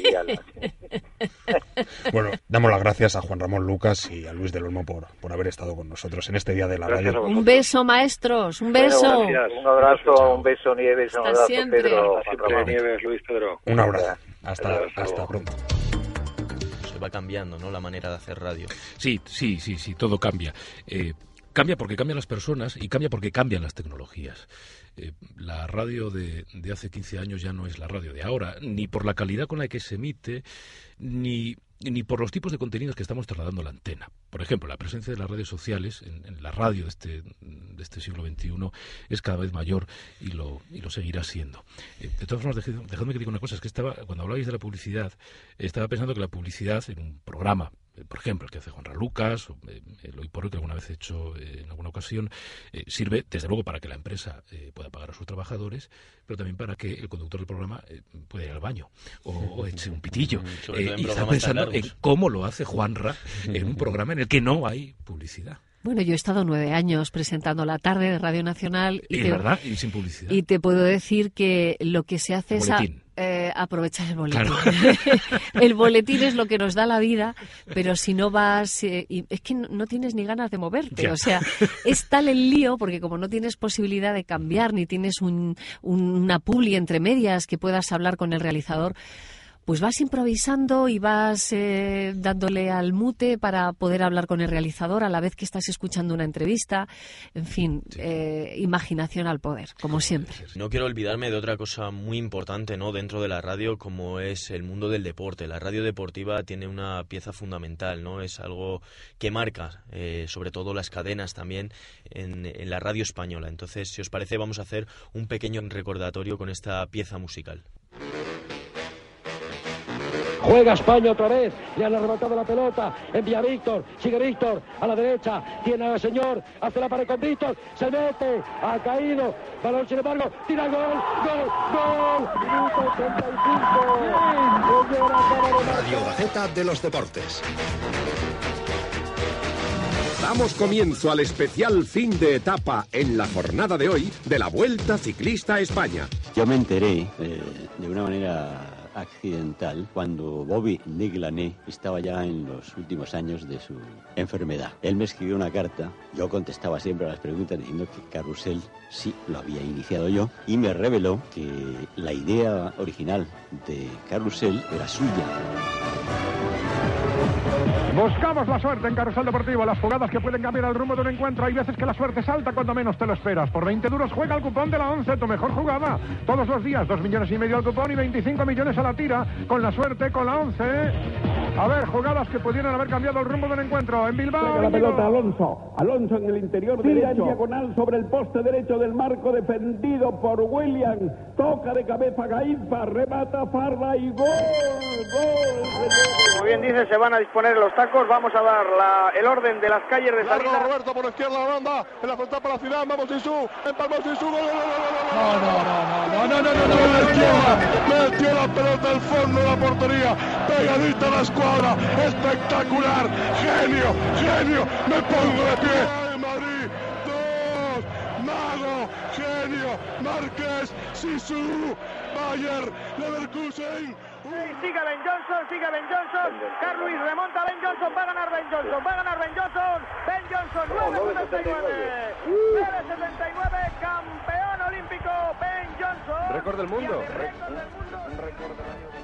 Bueno, damos las gracias a Juan Ramón Lucas y a Luis del Olmo por, por haber estado con nosotros en este día de la gracias radio. Un beso, maestros, un beso. Bueno, un abrazo, chao. Un beso, Nieves, un hasta abrazo, siempre. Pedro. Siempre, Nieves, Luis, Pedro. Un abrazo. Hasta, hasta, hasta pronto. Va cambiando, ¿no?, la manera de hacer radio. Sí, sí, sí, sí, todo cambia. Eh, cambia porque cambian las personas y cambia porque cambian las tecnologías. Eh, la radio de, de hace quince años ya no es la radio de ahora, ni por la calidad con la que se emite, ni, ni por los tipos de contenidos que estamos trasladando a la antena. Por ejemplo, la presencia de las redes sociales en, en la radio de este, de este siglo veintiuno es cada vez mayor y lo, y lo seguirá siendo. Eh, de todas formas, dejadme, dejadme que diga una cosa, es que estaba, cuando hablabais de la publicidad, estaba pensando que la publicidad en un programa, por ejemplo, el que hace Juan Ramón Lucas, o eh, el Hoy por Hoy, que alguna vez he hecho eh, en alguna ocasión, eh, sirve, desde luego, para que la empresa eh, pueda pagar a sus trabajadores, pero también para que el conductor del programa eh, pueda ir al baño o, o eche un pitillo. Eh, y está pensando en cómo lo hace Juanra en un programa en el que no hay publicidad. Bueno, yo he estado nueve años presentando la tarde de Radio Nacional y, y te, verdad, y sin publicidad. Y te puedo decir que lo que se hace boletín. es a, eh, aprovechar el boletín. Claro. El boletín es lo que nos da la vida, pero si no vas, eh, y es que no, no tienes ni ganas de moverte. Ya. O sea, es tal el lío, porque como no tienes posibilidad de cambiar, ni tienes un, un, una publi entre medias que puedas hablar con el realizador, pues vas improvisando y vas eh, dándole al mute para poder hablar con el realizador a la vez que estás escuchando una entrevista. En fin, sí. eh, imaginación al poder, como siempre. No quiero olvidarme de otra cosa muy importante, ¿no?, dentro de la radio, como es el mundo del deporte. La radio deportiva tiene una pieza fundamental, ¿no? Es algo que marca, eh, sobre todo las cadenas también, en, en la radio española. Entonces, si os parece, vamos a hacer un pequeño recordatorio con esta pieza musical. Juega España otra vez, le han arrebatado la pelota, envía Víctor, sigue Víctor, a la derecha, tiene al señor, hace la pared con Víctor, se mete, ha caído, balón sin embargo, tira gol, gol, gol, minuto ochenta y cinco. Radio Gaceta de los Deportes. Damos comienzo al especial fin de etapa en la jornada de hoy de la Vuelta Ciclista a España. Yo me enteré eh, de una manera accidental cuando Bobby Niglané estaba ya en los últimos años de su enfermedad. Él me escribió una carta, yo contestaba siempre a las preguntas diciendo que Carrusel sí lo había iniciado yo y me reveló que la idea original de Carrusel era suya. Buscamos la suerte en Carrusel Deportivo, las jugadas que pueden cambiar el rumbo de un encuentro. Hay veces que la suerte salta cuando menos te lo esperas. Por veinte duros juega el cupón de la once, tu mejor jugada. Todos los días, dos millones y medio al cupón y veinticinco millones a la tira. Con la suerte, con la once. A ver, jugadas que pudieran haber cambiado el rumbo de un encuentro. En Bilbao. Pega la pelota Alonso. Alonso en el interior Tira derecho. en Diagonal sobre el poste derecho del marco, defendido por William. Toca de cabeza Gaizpa, remata Farra y gol. Gol. Como bien dice, se van a disponer los tacos. Vamos a dar la, el orden de las calles de salida. Largo Roberto por la izquierda, la banda. En la frontal para la ciudad. Vamos Sisu. Empalmó Sisu. Gol. No, no, no, no, no, no, no, no. Metió, metió la pelota al fondo de la portería. Pegadita a la escuadra. Espectacular. Genio, genio. Me pongo de pie. ¡Ay, Madrid! Dos. Mago. Genio. Márquez. Sisu. Bayer. Leverkusen. Sigue Ben Johnson, sigue Ben Johnson. Carl Lewis remonta Ben Johnson. Va a ganar Ben Johnson. Va a ganar Ben Johnson. Ben Johnson, nueve setenta y nueve. nueve setenta y nueve, campeón olímpico Ben Johnson. Récord del mundo. Récord del mundo. Un récord del año.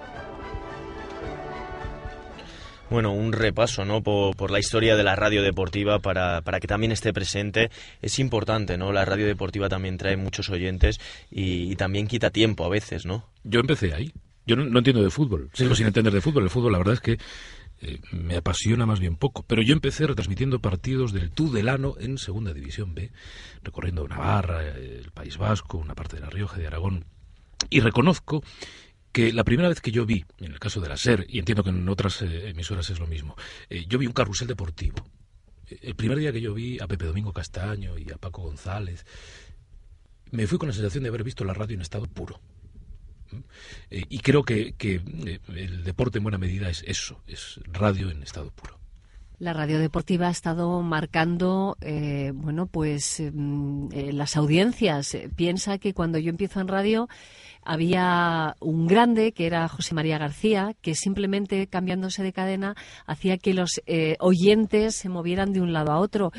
Bueno, un repaso, ¿no?, por, por la historia de la radio deportiva para, para que también esté presente. Es importante, ¿no? La radio deportiva también trae muchos oyentes y, y también quita tiempo a veces, ¿no? Yo empecé ahí. Yo no, no entiendo de fútbol, sigo sin entender de fútbol. El fútbol, la verdad es que eh, me apasiona más bien poco. Pero yo empecé retransmitiendo partidos del Tudelano en Segunda División B, recorriendo Navarra, el País Vasco, una parte de La Rioja, de Aragón. Y reconozco que la primera vez que yo vi, en el caso de la SER, y entiendo que en otras eh, emisoras es lo mismo, eh, yo vi un carrusel deportivo. El primer día que yo vi a Pepe Domingo Castaño y a Paco González, me fui con la sensación de haber visto la radio en estado puro. Eh, y creo que, que eh, el deporte en buena medida es eso, es radio en estado puro. La radio deportiva ha estado marcando, eh, bueno, pues eh, las audiencias. Piensa que cuando yo empiezo en radio había un grande que era José María García, que simplemente cambiándose de cadena hacía que los eh, oyentes se movieran de un lado a otro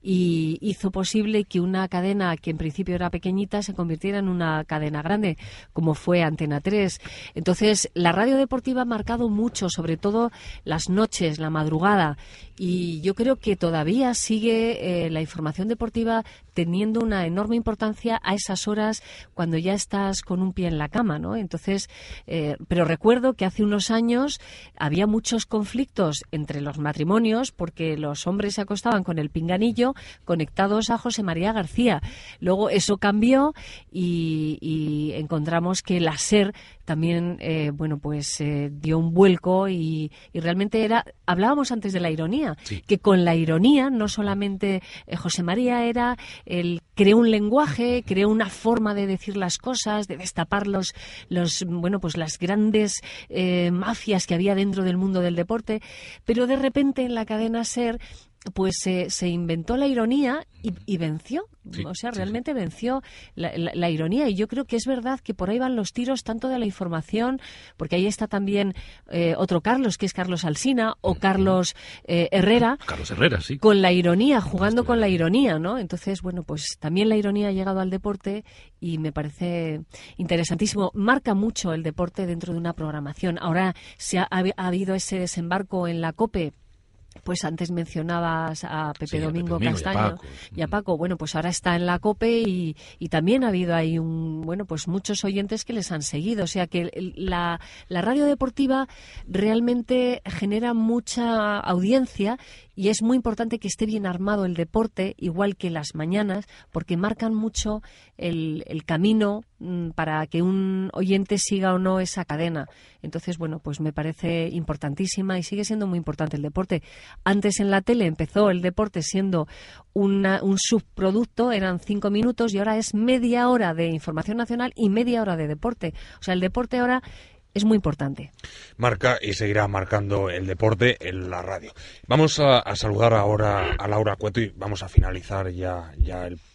y hizo posible que una cadena que en principio era pequeñita se convirtiera en una cadena grande, como fue Antena tres. Entonces, la radio deportiva ha marcado mucho, sobre todo las noches, la madrugada, y yo creo que todavía sigue eh, la información deportiva teniendo una enorme importancia a esas horas cuando ya estás con un pie en la cama, ¿no? Entonces, eh, pero recuerdo que hace unos años había muchos conflictos entre los matrimonios porque los hombres se acostaban con el pinganillo conectados a José María García. Luego eso cambió y, y encontramos que la SER también, eh, bueno, pues eh, dio un vuelco y, y realmente era, hablábamos antes de la ironía, sí, que con la ironía no solamente eh, José María era el creó un lenguaje, creó una forma de decir las cosas, de destapar los, los bueno, pues las grandes eh, mafias que había dentro del mundo del deporte, pero de repente en la cadena SER pues se, se inventó la ironía y, y venció, sí, o sea, realmente sí, sí. venció la, la, la ironía, y yo creo que es verdad que por ahí van los tiros tanto de la información, porque ahí está también eh, otro Carlos, que es Carlos Alsina, o uh-huh. Carlos eh, Herrera, Carlos Herrera, sí, con la ironía, jugando con la ironía, ¿no? Entonces, bueno, pues también la ironía ha llegado al deporte y me parece interesantísimo, marca mucho el deporte dentro de una programación. Ahora se ha, ha, ha habido ese desembarco en la COPE. Pues antes mencionabas a Pepe sí, Domingo, a Pepe Domingo Castaño y a, Paco. y a Paco. Bueno, pues ahora está en la COPE y, y también ha habido ahí un, bueno, pues muchos oyentes que les han seguido. O sea que la, la radio deportiva realmente genera mucha audiencia y es muy importante que esté bien armado el deporte, igual que las mañanas, porque marcan mucho el, el camino mmm, para que un oyente siga o no esa cadena. Entonces, bueno, pues me parece importantísima y sigue siendo muy importante el deporte. Antes en la tele empezó el deporte siendo una, un subproducto, eran cinco minutos y ahora es media hora de información nacional y media hora de deporte. O sea, el deporte ahora es muy importante. Marca y seguirá marcando el deporte en la radio. Vamos a, a saludar ahora a Laura Cueto y vamos a finalizar ya, ya el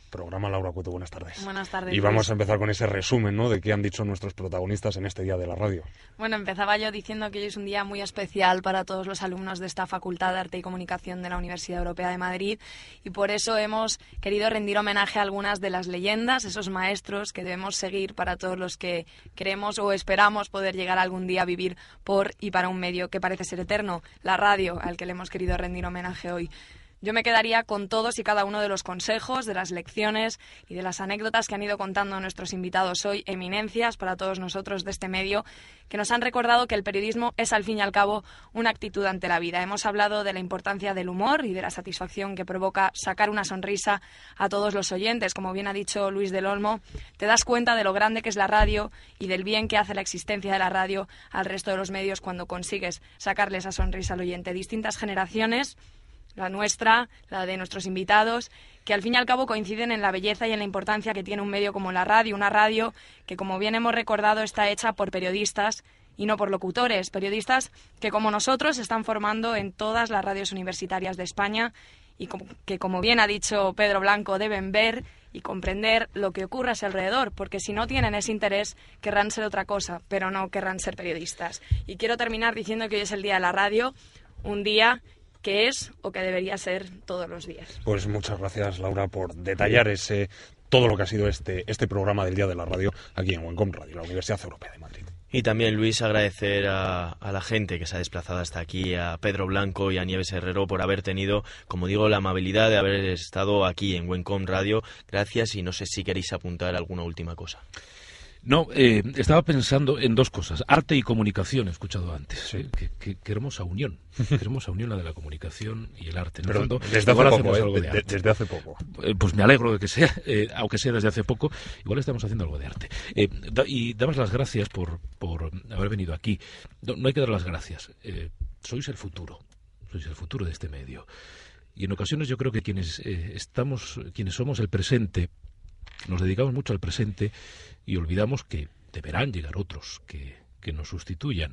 programa. Laura Cueto, buenas tardes. Buenas tardes. Y vamos a empezar con ese resumen, ¿no?, de qué han dicho nuestros protagonistas en este Día de la Radio. Bueno, empezaba yo diciendo que hoy es un día muy especial para todos los alumnos de esta Facultad de Arte y Comunicación de la Universidad Europea de Madrid, y por eso hemos querido rendir homenaje a algunas de las leyendas, esos maestros que debemos seguir para todos los que queremos o esperamos poder llegar algún día a vivir por y para un medio que parece ser eterno, la radio, al que le hemos querido rendir homenaje hoy. Yo me quedaría con todos y cada uno de los consejos, de las lecciones y de las anécdotas que han ido contando nuestros invitados hoy, eminencias para todos nosotros de este medio, que nos han recordado que el periodismo es al fin y al cabo una actitud ante la vida. Hemos hablado de la importancia del humor y de la satisfacción que provoca sacar una sonrisa a todos los oyentes. Como bien ha dicho Luis del Olmo, te das cuenta de lo grande que es la radio y del bien que hace la existencia de la radio al resto de los medios cuando consigues sacarle esa sonrisa al oyente. Distintas generaciones, la nuestra, la de nuestros invitados, que al fin y al cabo coinciden en la belleza y en la importancia que tiene un medio como la radio, una radio que, como bien hemos recordado, está hecha por periodistas y no por locutores, periodistas que, como nosotros, se están formando en todas las radios universitarias de España y que, como bien ha dicho Pedro Blanco, deben ver y comprender lo que ocurre a su alrededor, porque si no tienen ese interés, querrán ser otra cosa, pero no querrán ser periodistas. Y quiero terminar diciendo que hoy es el Día de la Radio, un día que es o que debería ser todos los días. Pues muchas gracias, Laura, por detallar ese todo lo que ha sido este, este programa del Día de la Radio aquí en Wencom Radio, la Universidad Europea de Madrid. Y también, Luis, agradecer a, a la gente que se ha desplazado hasta aquí, a Pedro Blanco y a Nieves Herrero, por haber tenido, como digo, la amabilidad de haber estado aquí en Wencom Radio. Gracias, y no sé si queréis apuntar alguna última cosa. No, eh, estaba pensando en dos cosas. Arte y comunicación, he escuchado antes. Sí. ¿eh? Qué, qué, qué hermosa unión. Qué hermosa unión la de la comunicación y el arte. Pero fondo, desde, hace poco, eh, de, de, desde hace poco. Eh, pues me alegro de que sea, eh, aunque sea desde hace poco, igual estamos haciendo algo de arte. Eh, da, y damos las gracias por, por haber venido aquí. No, no hay que dar las gracias. Eh, sois el futuro. Sois el futuro de este medio. Y en ocasiones yo creo que quienes eh, estamos, quienes somos el presente, nos dedicamos mucho al presente y olvidamos que deberán llegar otros que, que nos sustituyan.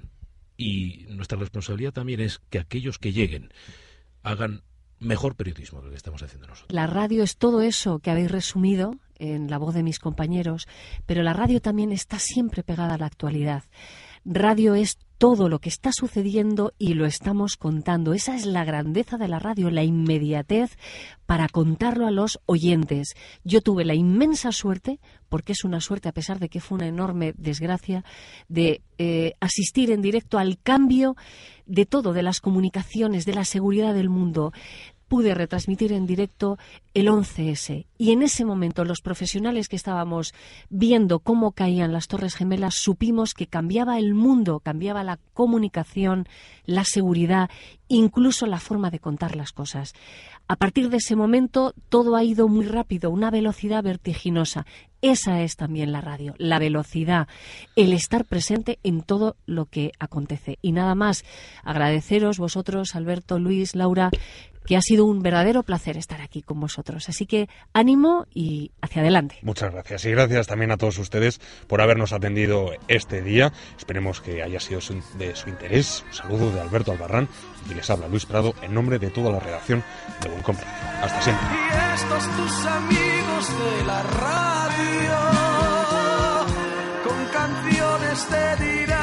Y nuestra responsabilidad también es que aquellos que lleguen hagan mejor periodismo que lo que estamos haciendo nosotros. La radio es todo eso que habéis resumido en la voz de mis compañeros, pero la radio también está siempre pegada a la actualidad. Radio es todo lo que está sucediendo y lo estamos contando. Esa es la grandeza de la radio, la inmediatez para contarlo a los oyentes. Yo tuve la inmensa suerte, porque es una suerte a pesar de que fue una enorme desgracia, de eh, asistir en directo al cambio de todo, de las comunicaciones, de la seguridad del mundo. Pude retransmitir en directo el once ese y en ese momento los profesionales que estábamos viendo cómo caían las Torres Gemelas supimos que cambiaba el mundo, cambiaba la comunicación, la seguridad, incluso la forma de contar las cosas. A partir de ese momento todo ha ido muy rápido, una velocidad vertiginosa. Esa es también la radio, la velocidad, el estar presente en todo lo que acontece. Y nada más, agradeceros vosotros, Alberto, Luis, Laura, que ha sido un verdadero placer estar aquí con vosotros. Así que ánimo y hacia adelante. Muchas gracias. Y gracias también a todos ustedes por habernos atendido este día. Esperemos que haya sido de su interés. Un saludo de Alberto Albarrán y les habla Luis Prado en nombre de toda la redacción de Wencom Radio. Hasta siempre. Y estos tus amigos de la radio, con canciones te diré.